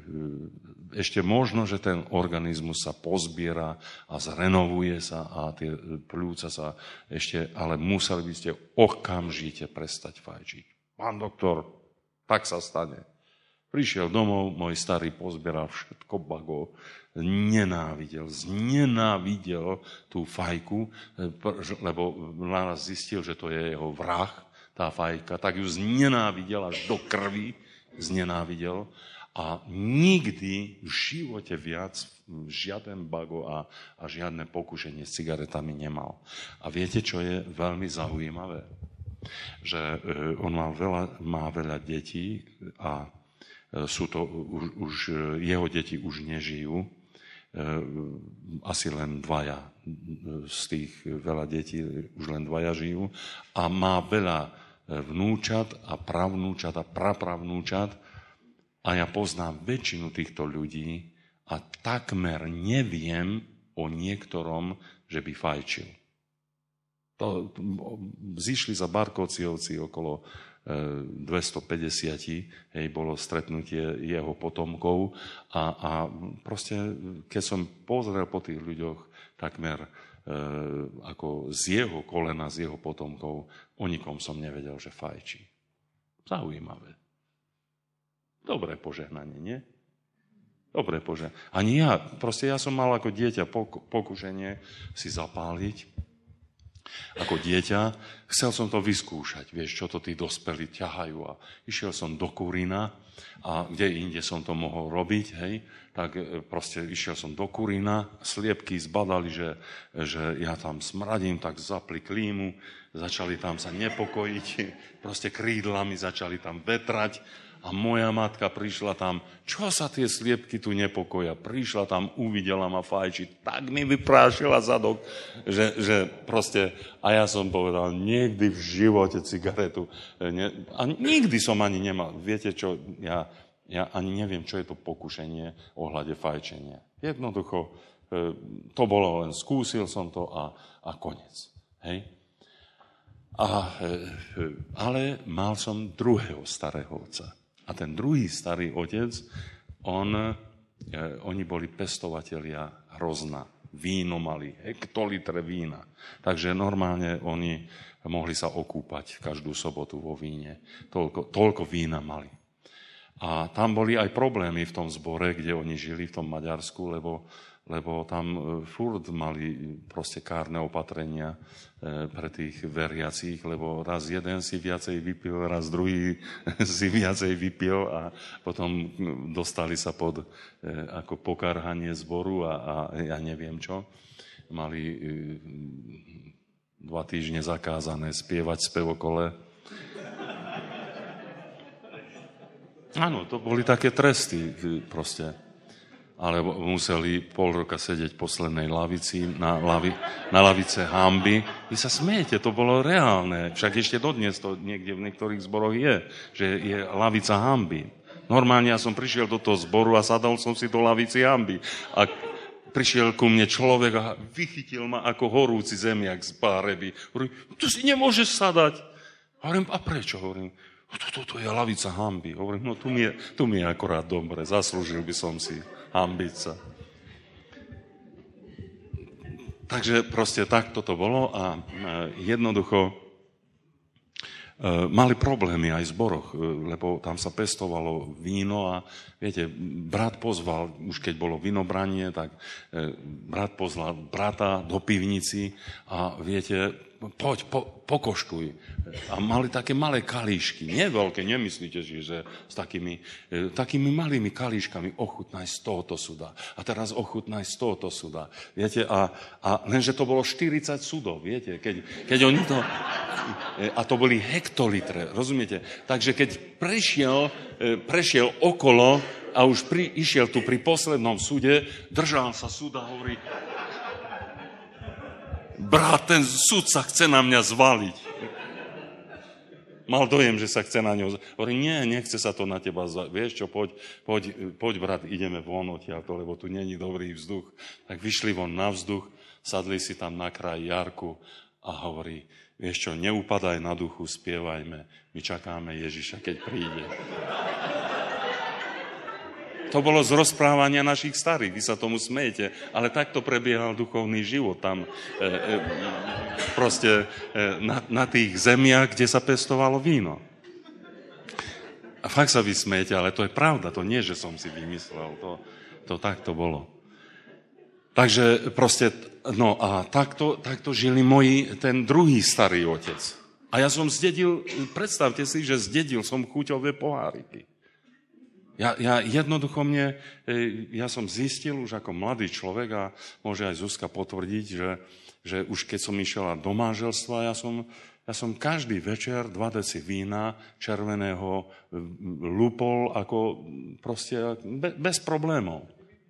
S1: ešte možno, že ten organizmus sa pozbiera a zrenovuje sa a tie pľúca sa ešte, ale museli by ste okamžite prestať fajčiť. Pán doktor, tak sa stane. Prišiel domov, môj starý pozbieral všetko bagov, nenávidel, znenávidel tú fajku, lebo naraz zistil, že to je jeho vrah, tá fajka, tak ju znenávidel až do krvi, znenávidel a nikdy v živote viac žiaden bago a, a žiadne pokušenie s cigaretami nemal. A viete, čo je veľmi zaujímavé? Že on má veľa, má veľa detí a sú to už, už jeho deti už nežijú. Asi len dvaja z tých veľa detí, už len dvaja žijú. A má veľa vnúčat a pravnúčat a prapravnúčat a ja poznám väčšinu týchto ľudí a takmer neviem o niektorom, že by fajčil. To, zišli za Barkovciovci okolo dvestopäťdesiat, hej, bolo stretnutie jeho potomkov a, a proste, keď som pozrel po tých ľuďoch takmer ako z jeho kolena, z jeho potomkov, o nikom som nevedel, že fajčí. Zaujímavé. Dobré požehnanie, nie? Dobré požehnanie. Ani ja, proste ja som mal ako dieťa pokušenie si zapáliť. Ako dieťa chcel som to vyskúšať, vieš, čo to tí dospelí ťahajú a išiel som do Kurína a kde inde som to mohol robiť, hej, tak proste išiel som do Kurína, sliepky zbadali, že, že ja tam smradím, tak zapli klímu, začali tam sa nepokojiť, proste krídlami začali tam vetrať a moja matka prišla tam, čo sa tie sliepky tu nepokoja, prišla tam, uvidela ma fajčiť, tak mi vyprášila zadok, že, že proste, a ja som povedal, nikdy v živote cigaretu, ne, a nikdy som ani nemal, viete čo, ja, ja ani neviem, čo je to pokušenie ohľade fajčenia. Jednoducho, to bolo len, skúsil som to a, a koniec, hej. A, ale mal som druhého starého otca. A ten druhý starý otec, on, e, oni boli pestovatelia hrozna. Víno mali, hektolitre vína. Takže normálne oni mohli sa okúpať každú sobotu vo víne. Toľko, toľko vína mali. A tam boli aj problémy v tom zbore, kde oni žili, v tom Maďarsku, lebo, lebo tam furt mali proste kárne opatrenia pre tých veriacich, lebo raz jeden si viacej vypil, raz druhý si viacej vypil a potom dostali sa pod ako pokarhanie zboru a, a ja neviem čo. Mali dva týždne zakázané spievať spevokole. Áno, to boli také tresty proste. Alebo museli pol roka sedieť v poslednej lavici, na, lavi, na lavice hanby. Vy sa smiete, to bolo reálne. Však ešte dodnes to niekde v niektorých zboroch je, že je lavica hanby. Normálne ja som prišiel do toho zboru a sadal som si do lavici hanby. A prišiel ku mne človek a vychytil ma ako horúci zemiak z páreby. Hovorím, tu si nemôžeš sadať. Hovorím, a prečo? Hovorím, toto to je lavica hanby. Hovorím, no tu mi, je, tu mi je akorát dobre, zaslúžil by som si hanbiť sa. Takže proste takto to bolo a jednoducho mali problémy aj v zboroch, lebo tam sa pestovalo víno a viete, brat pozval, už keď bolo vinobranie, tak brat pozval brata do pivnici a viete, poď, po, pokoštuj. A mali také malé kalíšky, nie veľké, nemyslíte si, že s takými, takými malými kalíškami ochutnaj z tohoto suda. A teraz ochutnaj z tohoto suda. Viete, a, a lenže to bolo štyridsať sudov, viete, keď, keď oni to... A to boli hektolitre, rozumiete? Takže keď prešiel, prešiel okolo a už pri, išiel tu pri poslednom súde, držal sa súda a hovorí: brat, ten súd sa chce na mňa zvaliť. Mal dojem, že sa chce na ňo zvaliť. Hovorí: nie, nechce sa to na teba zvaliť. Vieš čo, poď, poď, poď brat, ideme von odtiaľto, lebo tu není dobrý vzduch. Tak vyšli von na vzduch, sadli si tam na kraj jarku a hovorí: vieš čo, neupadaj na duchu, spievajme. My čakáme Ježiša, keď príde. To bolo z rozprávania našich starých, vy sa tomu smejete, ale takto prebiehal duchovný život tam e, e, proste e, na, na tých zemiach, kde sa pestovalo víno. A fakt sa vy smejete, ale to je pravda, to nie, že som si vymyslel, to, to takto bolo. Takže proste, no a takto, takto žili moji, ten druhý starý otec. A ja som zdedil, predstavte si, že zdedil som chuťové poháriky. Ja, ja jednoducho mne, ja som zistil už ako mladý človek a môže aj Zuzka potvrdiť, že, že už keď som išiel do manželstva, ja som, ja som každý večer dva deci vína červeného lúpol ako proste be, bez problémov.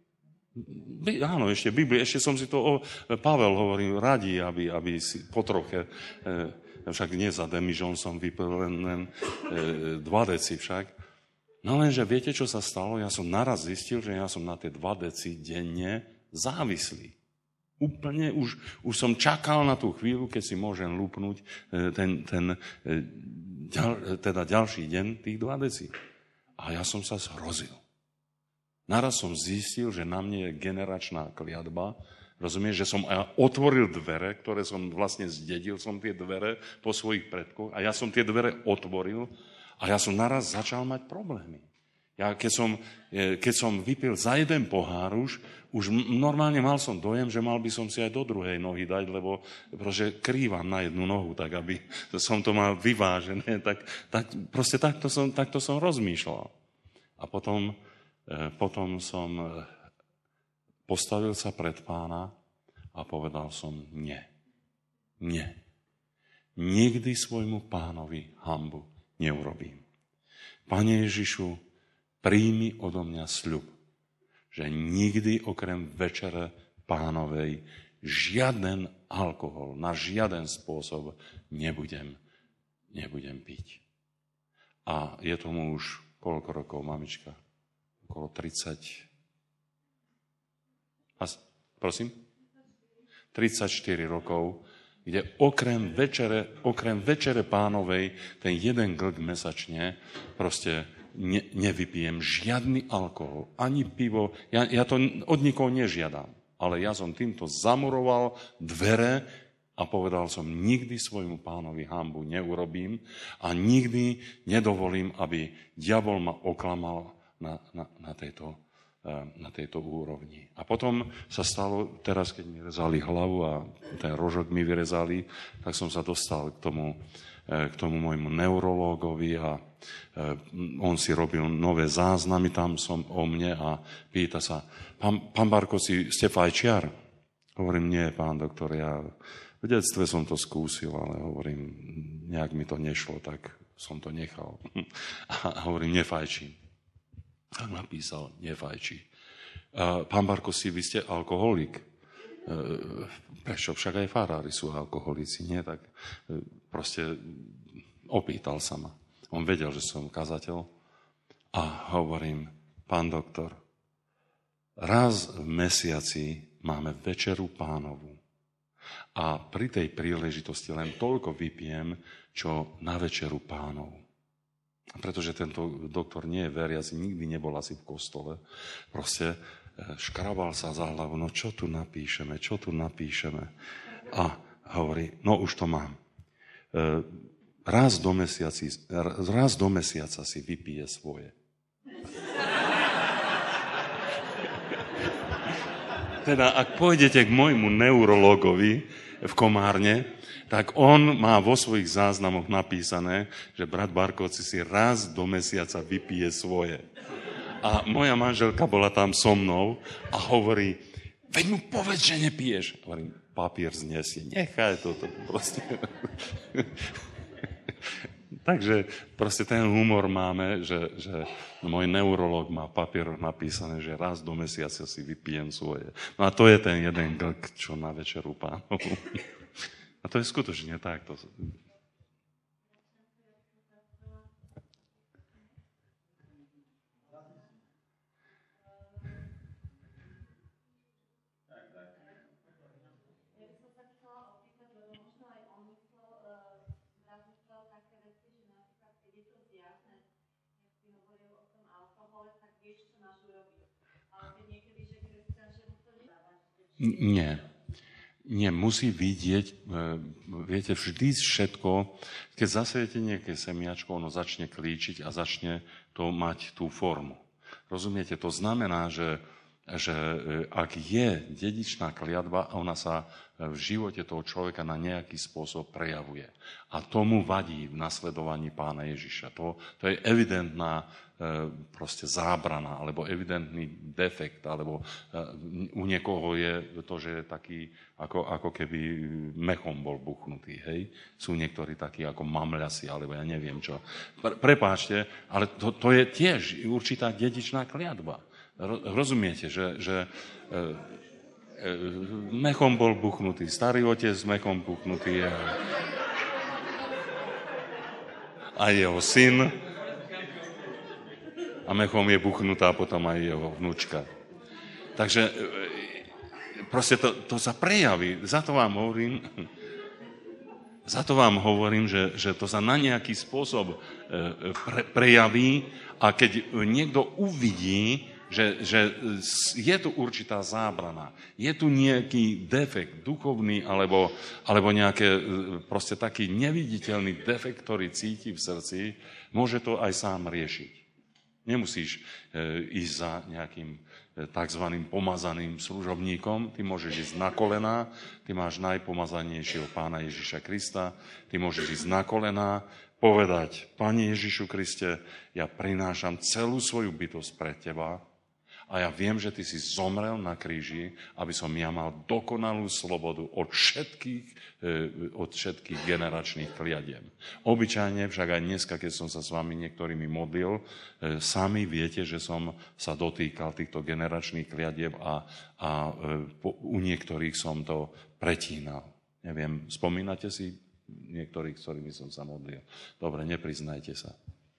S1: By, áno, ešte Biblia, ešte som si to, o, Pavel hovorí, radí, aby, aby si po troche, e, však nie za demižon som vypil len, len e, dva deci však. No lenže viete, čo sa stalo? Ja som naraz zistil, že ja som na tie dva deci denne závislý. Úplne už, už som čakal na tú chvíľu, keď si môžem lúpnuť ten, ten ďal, teda ďalší deň tých dva deci. A ja som sa zhrozil. Naraz som zistil, že na mne je generačná kliatba. Rozumieš, že som ja otvoril dvere, ktoré som vlastne zdedil, som tie dvere po svojich predkoch a ja som tie dvere otvoril. A ja som naraz začal mať problémy. Ja keď som, keď som vypil za jeden pohár už, už normálne mal som dojem, že mal by som si aj do druhej nohy dať, lebo proste krývam na jednu nohu, tak aby som to mal vyvážené. Tak, tak proste takto som, takto som rozmýšľal. A potom, potom som postavil sa pred Pána a povedal som nie. Nie. Nikdy svojmu Pánovi hanbu neurobím. Pane Ježišu, príjmi odo mňa sľub, že nikdy okrem večere Pánovej žiaden alkohol na žiaden spôsob nebudem, nebudem piť. A je tomu už koľko rokov, mamička? Okolo tridsať. A, prosím? tridsaťštyri rokov, kde okrem večere, okrem večere Pánovej, ten jeden glk mesačne, proste ne, nevypijem žiadny alkohol, ani pivo. Ja, ja to od nikoho nežiadam, ale ja som týmto zamuroval dvere a povedal som, nikdy svojmu Pánovi hanbu neurobím a nikdy nedovolím, aby diabol ma oklamal na, na, na tejto na tejto úrovni. A potom sa stalo, teraz keď mi rezali hlavu a ten rožok mi vyrezali, tak som sa dostal k tomu, k tomu môjmu neurológovi a on si robil nové záznamy tam som o mne a pýta sa, pán, pán Barko, si, ste fajčiar? Hovorím, nie, pán doktor, ja v detstve som to skúsil, ale hovorím, nejak mi to nešlo, tak som to nechal. A hovorím, nefajčím. Tak napísal, nefajčí. Pán Barkosi, vy ste alkoholik. Prečo? Však aj farári sú alkoholici, nie? Tak proste opýtal sa ma. On vedel, že som kazateľ. A hovorím, pán doktor, raz v mesiaci máme večeru Pánovu. A pri tej príležitosti len toľko vypijem, čo na večeru Pánovu. Pretože tento doktor nie je veriaci, nikdy nebol asi v kostole. Proste škrabal sa za hlavu, no čo tu napíšeme, čo tu napíšeme. A hovorí, no už to mám. Raz do, mesiaci, raz do mesiaca si vypije svoje. teda ak pôjdete k môjmu neurologovi v Komárne, tak on má vo svojich záznamoch napísané, že brat Barkovci si raz do mesiaca vypije svoje. A moja manželka bola tam so mnou a hovorí, veď mu povedz, že nepiješ. Hovorím, papier znesie, nechaj toto proste. Takže proste ten humor máme, že, že môj neurolog má papier napísané, že raz do mesiaca si vypijem svoje. No a to je ten jeden glk, čo na večeru pánov. A to je skutočne takto. Nie. Nie, musí vidieť, viete, vždy všetko, keď zasejete nejaké semiačko, ono začne klíčiť a začne to mať tú formu. Rozumiete? To znamená, že, že ak je dedičná kliatba, ona sa v živote toho človeka na nejaký spôsob prejavuje. A tomu vadí v nasledovaní Pána Ježiša. To, to je evidentná proste zábrana, alebo evidentný defekt, alebo u niekoho je to, že je taký, ako, ako keby mechom bol buchnutý, hej? Sú niektorí takí ako mamľasi, alebo ja neviem čo. Pre, prepáčte, ale to, to je tiež určitá dedičná kliatba. Rozumiete, že, že e, e, mechom bol buchnutý, starý otec mechom buchnutý a, a jeho syn a mechom je buchnutá potom aj jeho vnúčka. Takže proste to, to sa prejaví. Za to vám hovorím, za to vám hovorím, že, že to sa na nejaký spôsob pre, prejaví a keď niekto uvidí, že, že je tu určitá zábrana, je tu nejaký defekt duchovný alebo, alebo nejaké proste taký neviditeľný defekt, ktorý cíti v srdci, môže to aj sám riešiť. Nemusíš e, ísť za nejakým e, takzvaným pomazaným služobníkom, ty môžeš ísť na kolená, ty máš najpomazanejšieho Pána Ježiša Krista, ty môžeš ísť na kolená, povedať, Pane Ježišu Kriste, ja prinášam celú svoju bytosť pred teba a ja viem, že ty si zomrel na kríži, aby som ja mal dokonalú slobodu od všetkých, od všetkých generačných kliadiem. Obyčajne, však aj dneska, keď som sa s vami niektorými modlil, sami viete, že som sa dotýkal týchto generačných kliadieb a, a u niektorých som to pretínal. Neviem, spomínate si niektorých, s ktorými som sa modlil? Dobre, nepriznajte sa.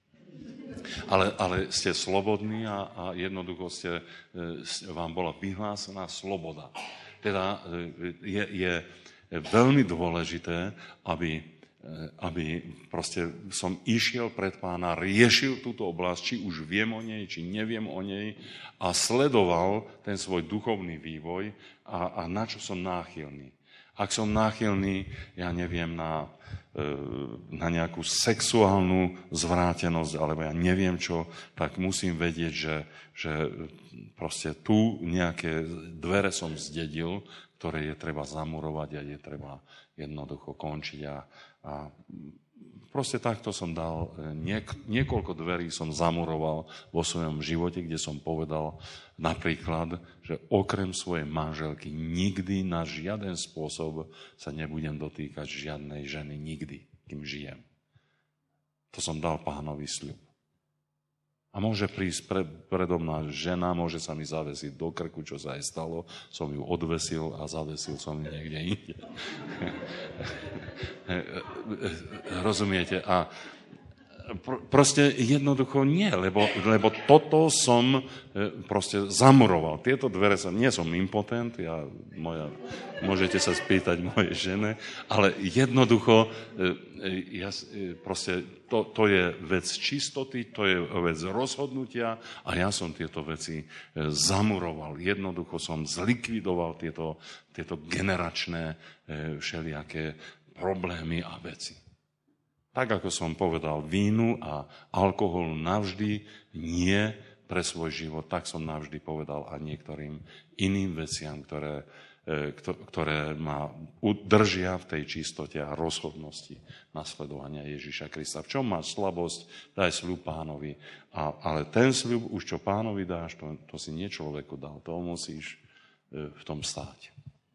S1: Ale, ale ste slobodní a, a jednoducho ste, vám bola vyhlásená sloboda. Teda je, je veľmi dôležité, aby, aby proste som išiel pred Pána, riešil túto oblasť, či už viem o nej, či neviem o nej a sledoval ten svoj duchovný vývoj a, a na čo som náchylný. Ak som náchylný, ja neviem, na, na nejakú sexuálnu zvrátenosť, alebo ja neviem čo, tak musím vedieť, že, že proste tu nejaké dvere som zdedil, ktoré je treba zamurovať a je treba jednoducho končiť. A, a proste takto som dal, niek- niekoľko dverí som zamuroval vo svojom živote, kde som povedal napríklad, že okrem svojej manželky nikdy na žiaden spôsob sa nebudem dotýkať žiadnej ženy, nikdy, kým žijem. To som dal Pánovi sľub. A môže prísť pre, predo mňa žena, môže sa mi zavesiť do krku, čo sa aj stalo. Som ju odvesil a zavesil som ju niekde inde. Rozumiete? A pr- proste jednoducho nie, lebo, lebo toto som proste zamuroval. Tieto dvere som, nie som impotent, ja, moja, môžete sa spýtať moje žene, ale jednoducho ja, proste to, to je vec čistoty, to je vec rozhodnutia a ja som tieto veci zamuroval. Jednoducho som zlikvidoval tieto, tieto generačné všelijaké problémy a veci. Tak, ako som povedal, vínu a alkoholu navždy nie, pre svoj život, tak som navždy povedal aj niektorým iným veciam, ktoré, ktoré ma udržia v tej čistote a rozhodnosti nasledovania Ježiša Krista. V čom máš slabosť, daj sľub Pánovi. A, ale ten sľub, už čo Pánovi dáš, to, to si nie človeku dal. To musíš v tom stáť.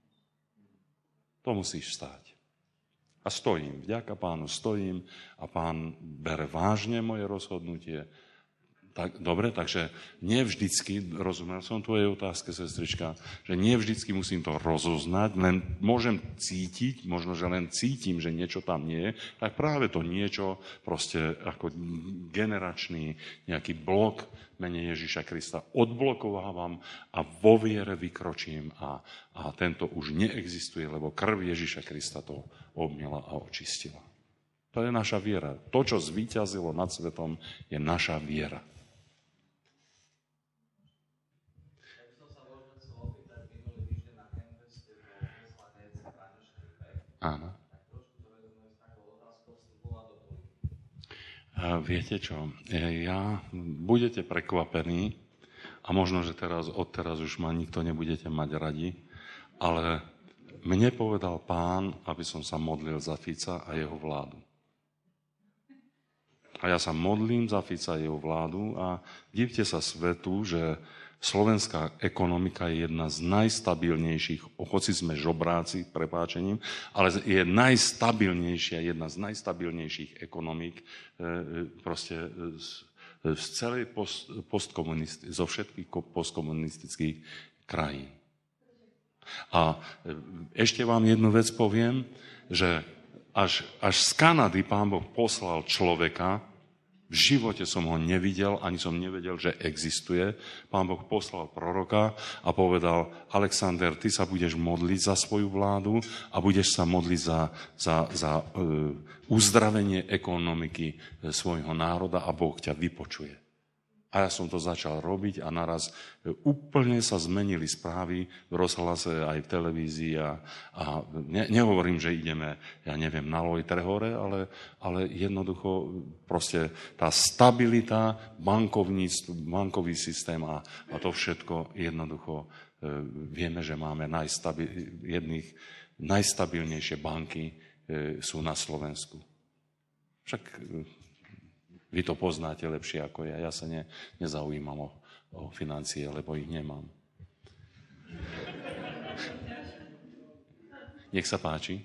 S1: To musíš stáť. A stojím, vďaka Pánu stojím a Pán bere vážne moje rozhodnutie. Tak, dobre, takže nie vždycky, rozumel som tvojej otázke, sestrička, že nie vždycky musím to rozoznať, len môžem cítiť, možno, že len cítim, že niečo tam nie je, tak práve to niečo, proste ako generačný nejaký blok mene Ježiša Krista odblokovávam a vo viere vykročím a, a tento už neexistuje, lebo krv Ježiša Krista to obmila a očistila. To je naša viera. To, čo zvíťazilo nad svetom, je naša viera. Áno. A viete čo, ja budete prekvapení a možno, že teraz, odteraz už ma nikto nebudete mať radi, ale mne povedal Pán, aby som sa modlil za Fica a jeho vládu. A ja sa modlím za Fica a jeho vládu a divte sa svetu, že slovenská ekonomika je jedna z najstabilnejších, hoci sme žobráci, prepáčením, ale je najstabilnejšia, jedna z najstabilnejších ekonomík proste z celej post, postkomunisti- zo všetkých postkomunistických krajín. A ešte vám jednu vec poviem, že až, až z Kanady Pán Boh poslal človeka. V živote som ho nevidel, ani som nevedel, že existuje. Pán Boh poslal proroka a povedal: Alexander, ty sa budeš modliť za svoju vládu a budeš sa modliť za, za, za uh, uzdravenie ekonomiky svojho národa a Boh ťa vypočuje. A ja som to začal robiť a naraz úplne sa zmenili správy v rozhlase aj v televízii a, a ne, nehovorím, že ideme, ja neviem, na Lojtre hore, ale, ale jednoducho proste tá stabilita, bankovný systém a, a to všetko jednoducho e, vieme, že máme najstabil, jedných najstabilnejšie banky e, sú na Slovensku. Však e, vy to poznáte lepšie ako ja. Ja sa ne, nezaujímam o, o financie, lebo ich nemám. Nech sa páči.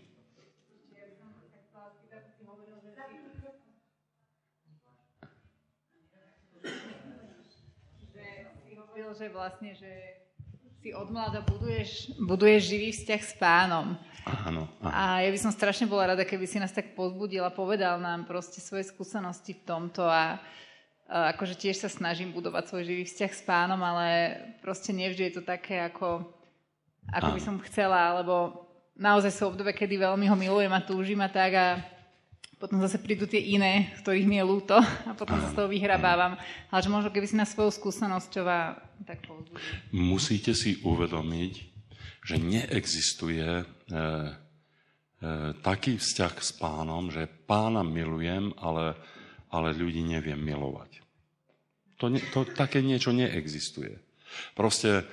S10: Si hovoril, že vlastne, že si od mláda buduješ, buduješ živý vzťah s Pánom.
S1: Áno, áno.
S10: A ja by som strašne bola rada, keby si nás tak pozbudil a povedal nám proste svoje skúsenosti v tomto a, a akože tiež sa snažím budovať svoj živý vzťah s Pánom, ale proste nevždy je to také, ako, ako by som chcela, lebo naozaj sú obdobie, kedy veľmi ho milujem a túžim a tak a potom zase prídu tie iné, ktorých mi je ľúto a potom sa z toho vyhrabávam. Ale že možno keby si na svoju skúsenosť čova tak pozbudil.
S1: Musíte si uvedomiť, že neexistuje e, e, taký vzťah s Pánom, že Pána milujem, ale, ale ľudí neviem milovať. To, ne, to také niečo neexistuje. Proste e,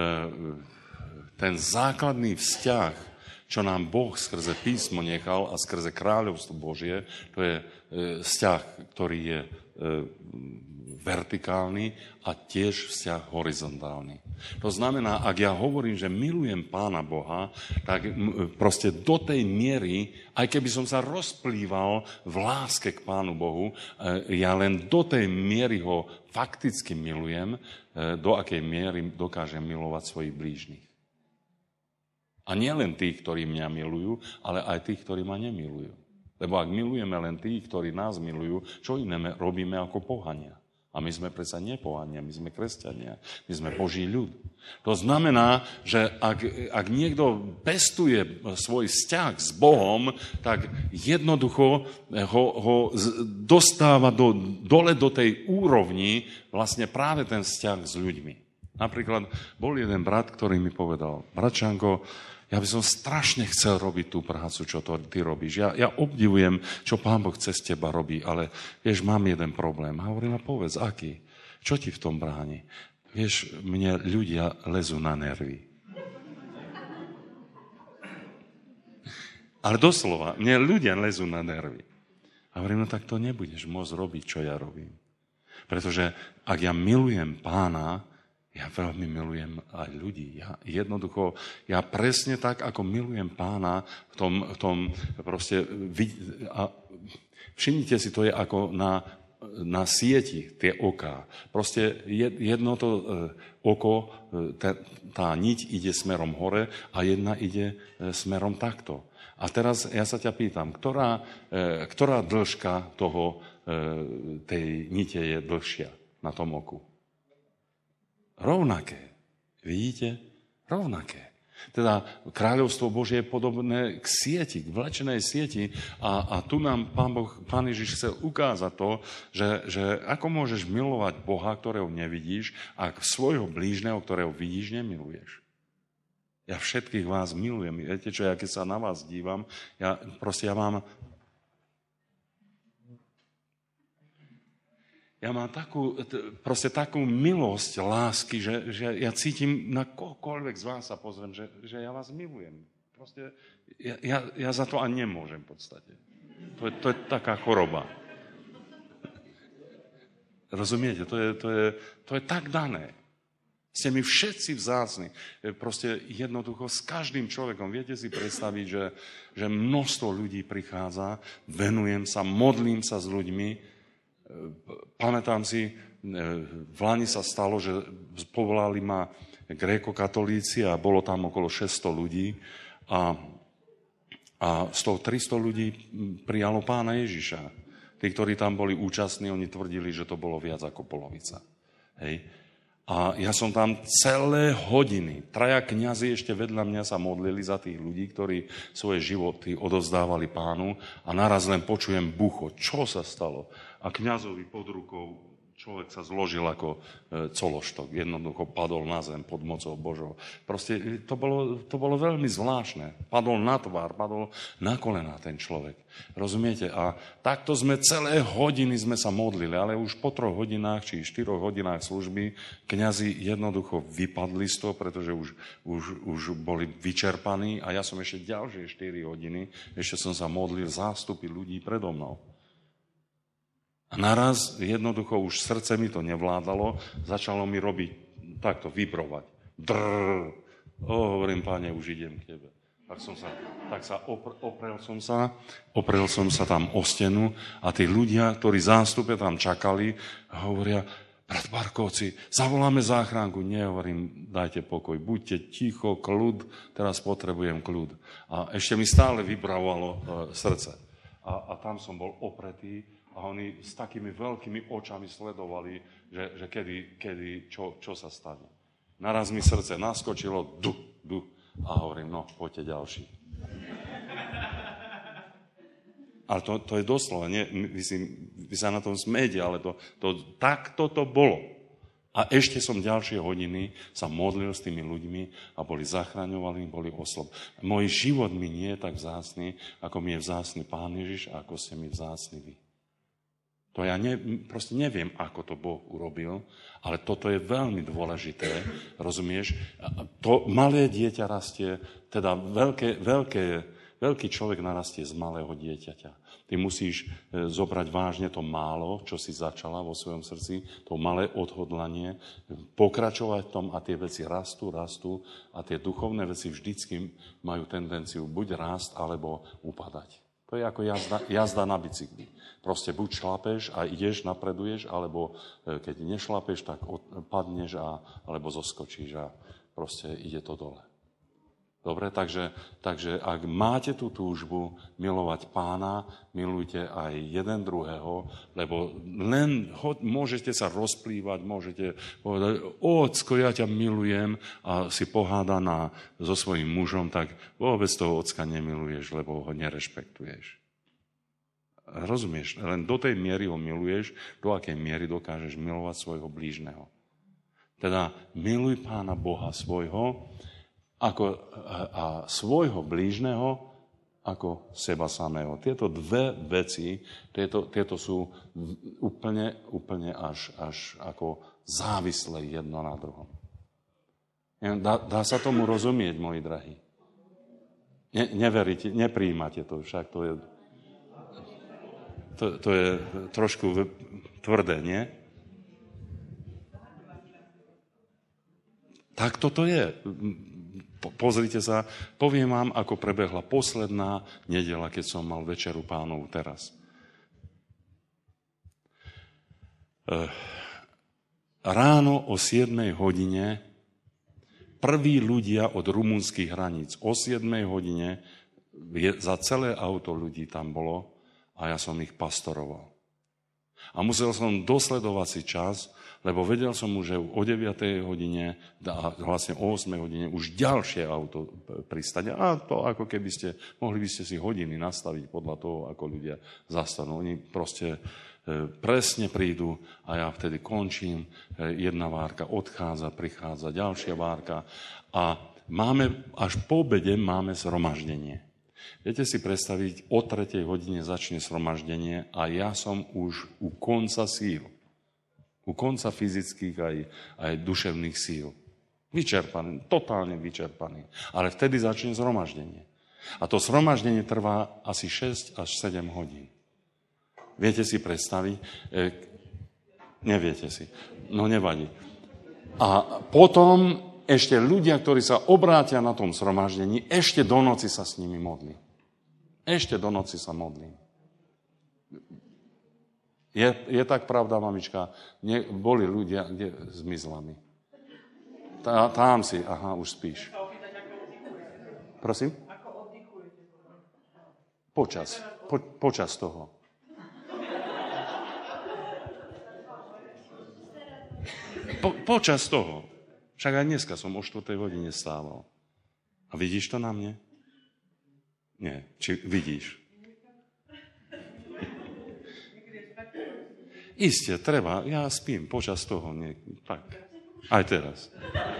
S1: ten základný vzťah, čo nám Boh skrze písmo nechal a skrze kráľovstvo Božie, to je e, vzťah, ktorý je e, vertikálny a tiež vzťah horizontálny. To znamená, ak ja hovorím, že milujem Pána Boha, tak proste do tej miery, aj keby som sa rozplýval v láske k Pánu Bohu, ja len do tej miery ho fakticky milujem, do akej miery dokážem milovať svojich blížnych. A nie len tých, ktorí mňa milujú, ale aj tých, ktorí ma nemilujú. Lebo ak milujeme len tých, ktorí nás milujú, čo iné robíme ako pohania? A my sme predsa nepohania, my sme kresťania, my sme Boží ľud. To znamená, že ak, ak niekto pestuje svoj vzťah s Bohom, tak jednoducho ho, ho dostáva do, dole do tej úrovni vlastne práve ten vzťah s ľuďmi. Napríklad bol jeden brat, ktorý mi povedal: Bratčanko, ja by som strašne chcel robiť tú prácu, čo to ty robíš. Ja, ja obdivujem, čo Pán Boh cez teba robí, ale vieš, mám jeden problém. A hovorím, a povedz, aký? Čo ti v tom bráni? Vieš, mne ľudia lezú na nervy. Ale doslova, mne ľudia lezú na nervy. A hovorím, no tak to nebudeš môcť robiť, čo ja robím. Pretože ak ja milujem Pána, ja veľmi milujem aj ľudí. Ja jednoducho, ja presne tak, ako milujem Pána v tom, v tom proste... A všimnite si, to je ako na, na sieti, tie oká. Proste jedno to oko, tá, tá niť ide smerom hore a jedna ide smerom takto. A teraz ja sa ťa pýtam, ktorá, ktorá dĺžka toho, tej nite je dlhšia na tom oku? Rovnaké. Vidíte? Rovnaké. Teda kráľovstvo Božie je podobné k sieti, k vlečenej sieti a, a tu nám Pán, Boh, Pán Ježiš chcel ukázať to, že, že ako môžeš milovať Boha, ktorého nevidíš, a svojho blížneho, ktorého vidíš, nemiluješ. Ja všetkých vás milujem. Viete čo, ja keď sa na vás dívam, ja proste ja mám Ja mám takú, proste takú milosť lásky, že, že ja cítim, na kohokoľvek z vás sa pozriem, že, že ja vás milujem. Proste ja, ja, ja za to ani nemôžem v podstate. To je, to je taká choroba. Rozumiete? To je, to je, to je tak dané. Ste mi všetci vzácni. Proste jednoducho s každým človekom. Viete si predstaviť, že, že množstvo ľudí prichádza, venujem sa, modlím sa s ľuďmi. Pamätám si, v Lani sa stalo, že povolali ma grékokatolíci a bolo tam okolo šesťsto ľudí a, a z toho tristo ľudí prijalo Pána Ježiša. Tí, ktorí tam boli účastní, oni tvrdili, že to bolo viac ako polovica. Hej. A ja som tam celé hodiny. Traja kňazi ešte vedľa mňa sa modlili za tých ľudí, ktorí svoje životy odovzdávali Pánu a naraz len počujem bucho. Čo sa stalo? A kňazovi pod rukou človek sa zložil ako cološtok. Jednoducho padol na zem pod mocou Božou. Proste to bolo, to bolo veľmi zvláštne. Padol na tvár, padol na kolená ten človek. Rozumiete? A takto sme celé hodiny sme sa modlili, ale už po troch hodinách či štyroch hodinách služby kňazi jednoducho vypadli z toho, pretože už, už, už boli vyčerpaní a ja som ešte ďalšie štyri hodiny, ešte som sa modlil zástupy ľudí predo mnou. A naraz jednoducho už srdce mi to nevládalo, začalo mi robiť takto, vibrovať. Drrr. O, hovorím, Páne, už idem k Tebe. Tak som sa, tak sa opr- oprel som sa, oprel som sa tam o stenu a tí ľudia, ktorí zástupe tam čakali, hovoria, brat Barkovci, zavoláme záchranku. Nie, hovorím, dajte pokoj, buďte ticho, kľud, teraz potrebujem kľud. A ešte mi stále vibrovalo e, srdce. A, a tam som bol opretý. A oni s takými veľkými očami sledovali, že, že kedy, kedy čo, čo sa stane. Naraz mi srdce naskočilo, du, du. A hovorím, no, poďte ďalší. Ale to, to je doslova, nie, vy, si, vy sa na tom smejete, ale to, to, takto to bolo. A ešte som ďalšie hodiny sa modlil s tými ľuďmi a boli zachraňovaní, boli oslob. Môj život mi nie je tak vzácny, ako mi je vzácny Pán Ježiš a ako ste mi vzácni vy. To ja ne, proste neviem, ako to Boh urobil, ale toto je veľmi dôležité, rozumieš? To malé dieťa rastie, teda veľké, veľké, veľký človek narastie z malého dieťaťa. Ty musíš zobrať vážne to málo, čo si začala vo svojom srdci, to malé odhodlanie, pokračovať v tom a tie veci rastú, rastú a tie duchovné veci vždycky majú tendenciu buď rásť, alebo upadať. To je ako jazda, jazda na bicykli. Proste buď šlapeš a ideš, napreduješ, alebo keď nešlapeš, tak padneš a, alebo zoskočíš a proste ide to dole. Dobre, takže, takže ak máte tú túžbu milovať Pána, milujte aj jeden druhého, lebo len ho, môžete sa rozplývať, môžete povedať, ocko, ja ťa milujem a si pohádaná so svojím mužom, tak vôbec toho ocka nemiluješ, lebo ho nerešpektuješ. Rozumieš? Len do tej miery ho miluješ, do akej miery dokážeš milovať svojho blížneho. Teda miluj Pána Boha svojho, ako a svojho blížneho ako seba samého. Tieto dve veci, tieto, tieto sú úplne, úplne až, až ako závislé jedno na druhom. Dá, dá sa tomu rozumieť, moji drahí? Ne, neveríte, nepríjmate to, však to je, to, to je trošku tvrdé, nie? Tak toto je. Pozrite sa, poviem vám, ako prebehla posledná nedeľa, keď som mal večeru Pánovu teraz. Ráno o siedmej hodine prví ľudia od rumunských hraníc. O siedmej hodine za celé auto ľudí tam bolo a ja som ich pastoroval. A musel som dosledovať si čas, lebo vedel som už, že o deviatej hodine a vlastne o ôsmej hodine už ďalšie auto pristane. A to ako keby ste, mohli by ste si hodiny nastaviť podľa toho, ako ľudia zastanú. Oni proste e, presne prídu a ja vtedy končím, e, jedna várka odchádza, prichádza ďalšia várka a máme, až po obede máme zhromaždenie. Viete si predstaviť, o tretej hodine začne zhromaždenie a ja som už u konca síl. U konca fyzických aj, aj duševných síl. Vyčerpaný, totálne vyčerpaný. Ale vtedy začne zhromaždenie. A to zhromaždenie trvá asi šesť až sedem hodín. Viete si predstaviť? E, neviete si. No nevadí. A potom ešte ľudia, ktorí sa obrátia na tom zhromaždení, ešte do noci sa s nimi modlí. Ešte do noci sa modlí. Je, je tak pravda, mamička? Nie, boli ľudia, kde zmizla mi. Tá, tam si, aha, už spíš. Prosím? Počas. Po, počas toho. Po, počas toho. Však aj dneska som o štvrtej hodine stával. A vidíš to na mne? Nie. Či vidíš? Isté, treba. Ja spím počas toho. Nie, tak. Aj teraz.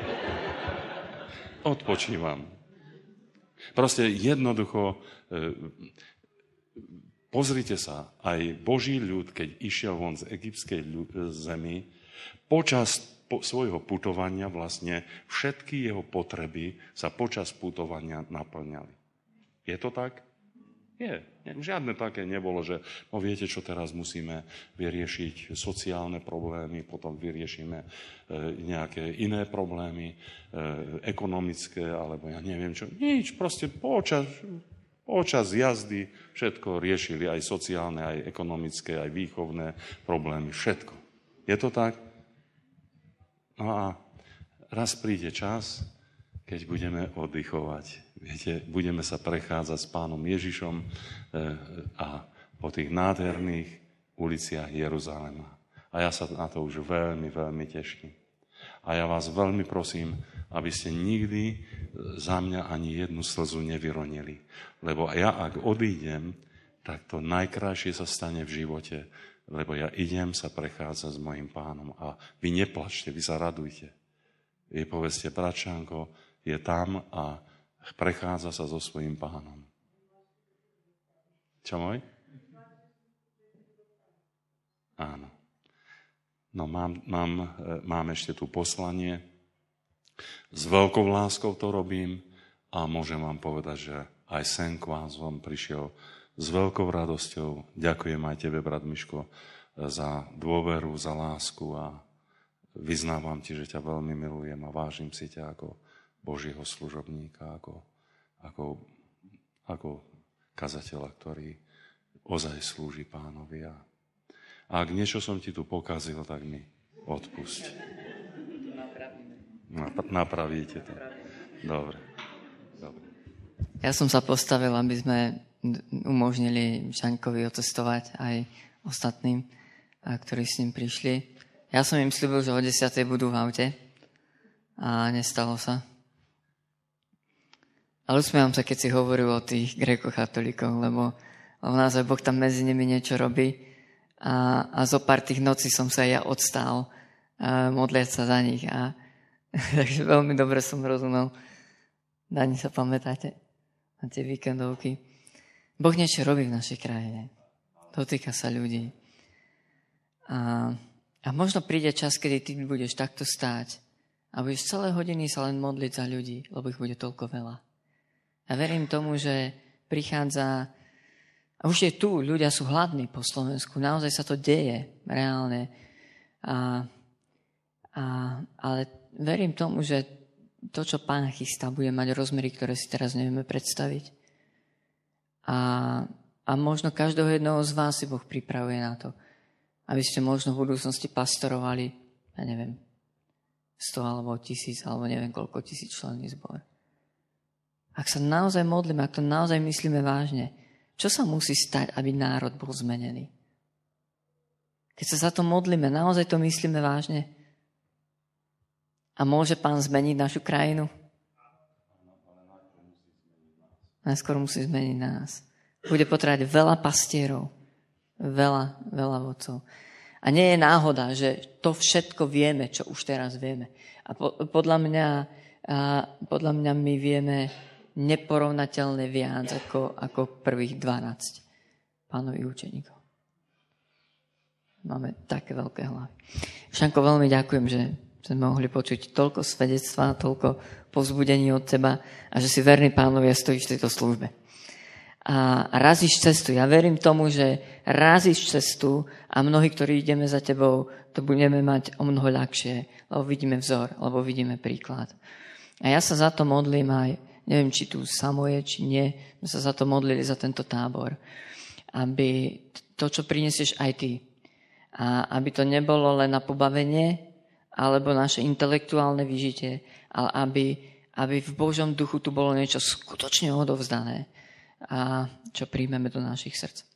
S1: Odpočívam. Proste jednoducho e, pozrite sa, aj Boží ľud, keď išiel von z egyptskej ľud, zemi, počas po, svojho putovania vlastne všetky jeho potreby sa počas putovania naplňali. Je to tak? Nie. Žiadne také nebolo, že no viete, čo teraz musíme vyriešiť sociálne problémy, potom vyriešime e, nejaké iné problémy, e, ekonomické, alebo ja neviem čo. Nič, proste počas, počas jazdy všetko riešili, aj sociálne, aj ekonomické, aj výchovné problémy, všetko. Je to tak? No a raz príde čas, keď budeme oddychovať. Viete, budeme sa prechádzať s Pánom Ježišom a po tých nádherných uliciach Jeruzalema. A ja sa na to už veľmi, veľmi teším. A ja vás veľmi prosím, aby ste nikdy za mňa ani jednu slzu nevyronili. Lebo ja, ak odídem, tak to najkrajšie sa stane v živote, lebo ja idem sa prechádzať s mojim Pánom. A vy neplačte, vy sa radujte. Vy povedzte, bratčánko je tam a prechádza sa so svojím Pánom. Čo môj? Áno. No mám, mám, mám ešte tu poslanie. S veľkou láskou to robím a môžem vám povedať, že aj sen k vás vám prišiel s veľkou radosťou. Ďakujem aj tebe, brat Miško, za dôveru, za lásku a vyznávam ti, že ťa veľmi milujem a vážim si ťa ako Božieho služobníka, ako, ako, ako kazateľa, ktorý ozaj slúži Pánovi. A ak niečo som ti tu pokazil, tak mi odpusť. Napravíte to. Dobre. Dobre.
S3: Ja som sa postavil, aby sme umožnili Žaňkovi otestovať aj ostatným, ktorí s ním prišli. Ja som im sľúbil, že o desiatej budú v aute a nestalo sa. Ale usmievam sa, keď si hovoril o tých grékokatolíkoch, lebo v nás aj Boh tam medzi nimi niečo robí a, a zo pár tých nocí som sa ja odstál a modliať sa za nich. A, takže veľmi dobre som rozumel. Dani, sa pamätáte na tie víkendovky. Boh niečo robí v našej krajine. Dotýka sa ľudí. A, a možno príde čas, kedy ty budeš takto stáť a budeš celé hodiny sa len modliť za ľudí, lebo ich bude toľko veľa. Ja verím tomu, že prichádza, a už je tu, ľudia sú hladní po Slovensku, naozaj sa to deje reálne. A, a, ale verím tomu, že to, čo Pán chystá, bude mať rozmery, ktoré si teraz nevieme predstaviť. A, a možno každého jedného z vás si Boh pripravuje na to, aby ste možno v budúcnosti pastorovali, ja neviem, sto alebo tisíc, alebo neviem koľko tisíc členný zbor. Ak sa naozaj modlíme, ak to naozaj myslíme vážne, čo sa musí stať, aby národ bol zmenený? Keď sa za to modlíme, naozaj to myslíme vážne? A môže Pán zmeniť našu krajinu? Najskôr musí zmeniť nás. Bude potrebovať veľa pastierov, veľa, veľa vodcov. A nie je náhoda, že to všetko vieme, čo už teraz vieme. A po, podľa mňa, a podľa mňa my vieme neporovnateľne viac ako, ako prvých dvanásť Pánových učeníkov. Máme také veľké hlavy. Šanko, veľmi ďakujem, že sme mohli počuť toľko svedectva, toľko povzbudení od teba a že si verný Pánovi a stojíš v tejto službe. A razíš cestu. Ja verím tomu, že razíš cestu a mnohí, ktorí ideme za tebou, to budeme mať o mnoho ľahšie, lebo vidíme vzor, lebo vidíme príklad. A ja sa za to modlím aj, neviem, či tu samo je, či nie, my sa za to modlili za tento tábor, aby to, čo prinesieš aj ty, a aby to nebolo len na pobavenie, alebo naše intelektuálne vyžitie, ale aby, aby v Božom duchu tu bolo niečo skutočne odovzdané, a čo príjmeme do našich srdc.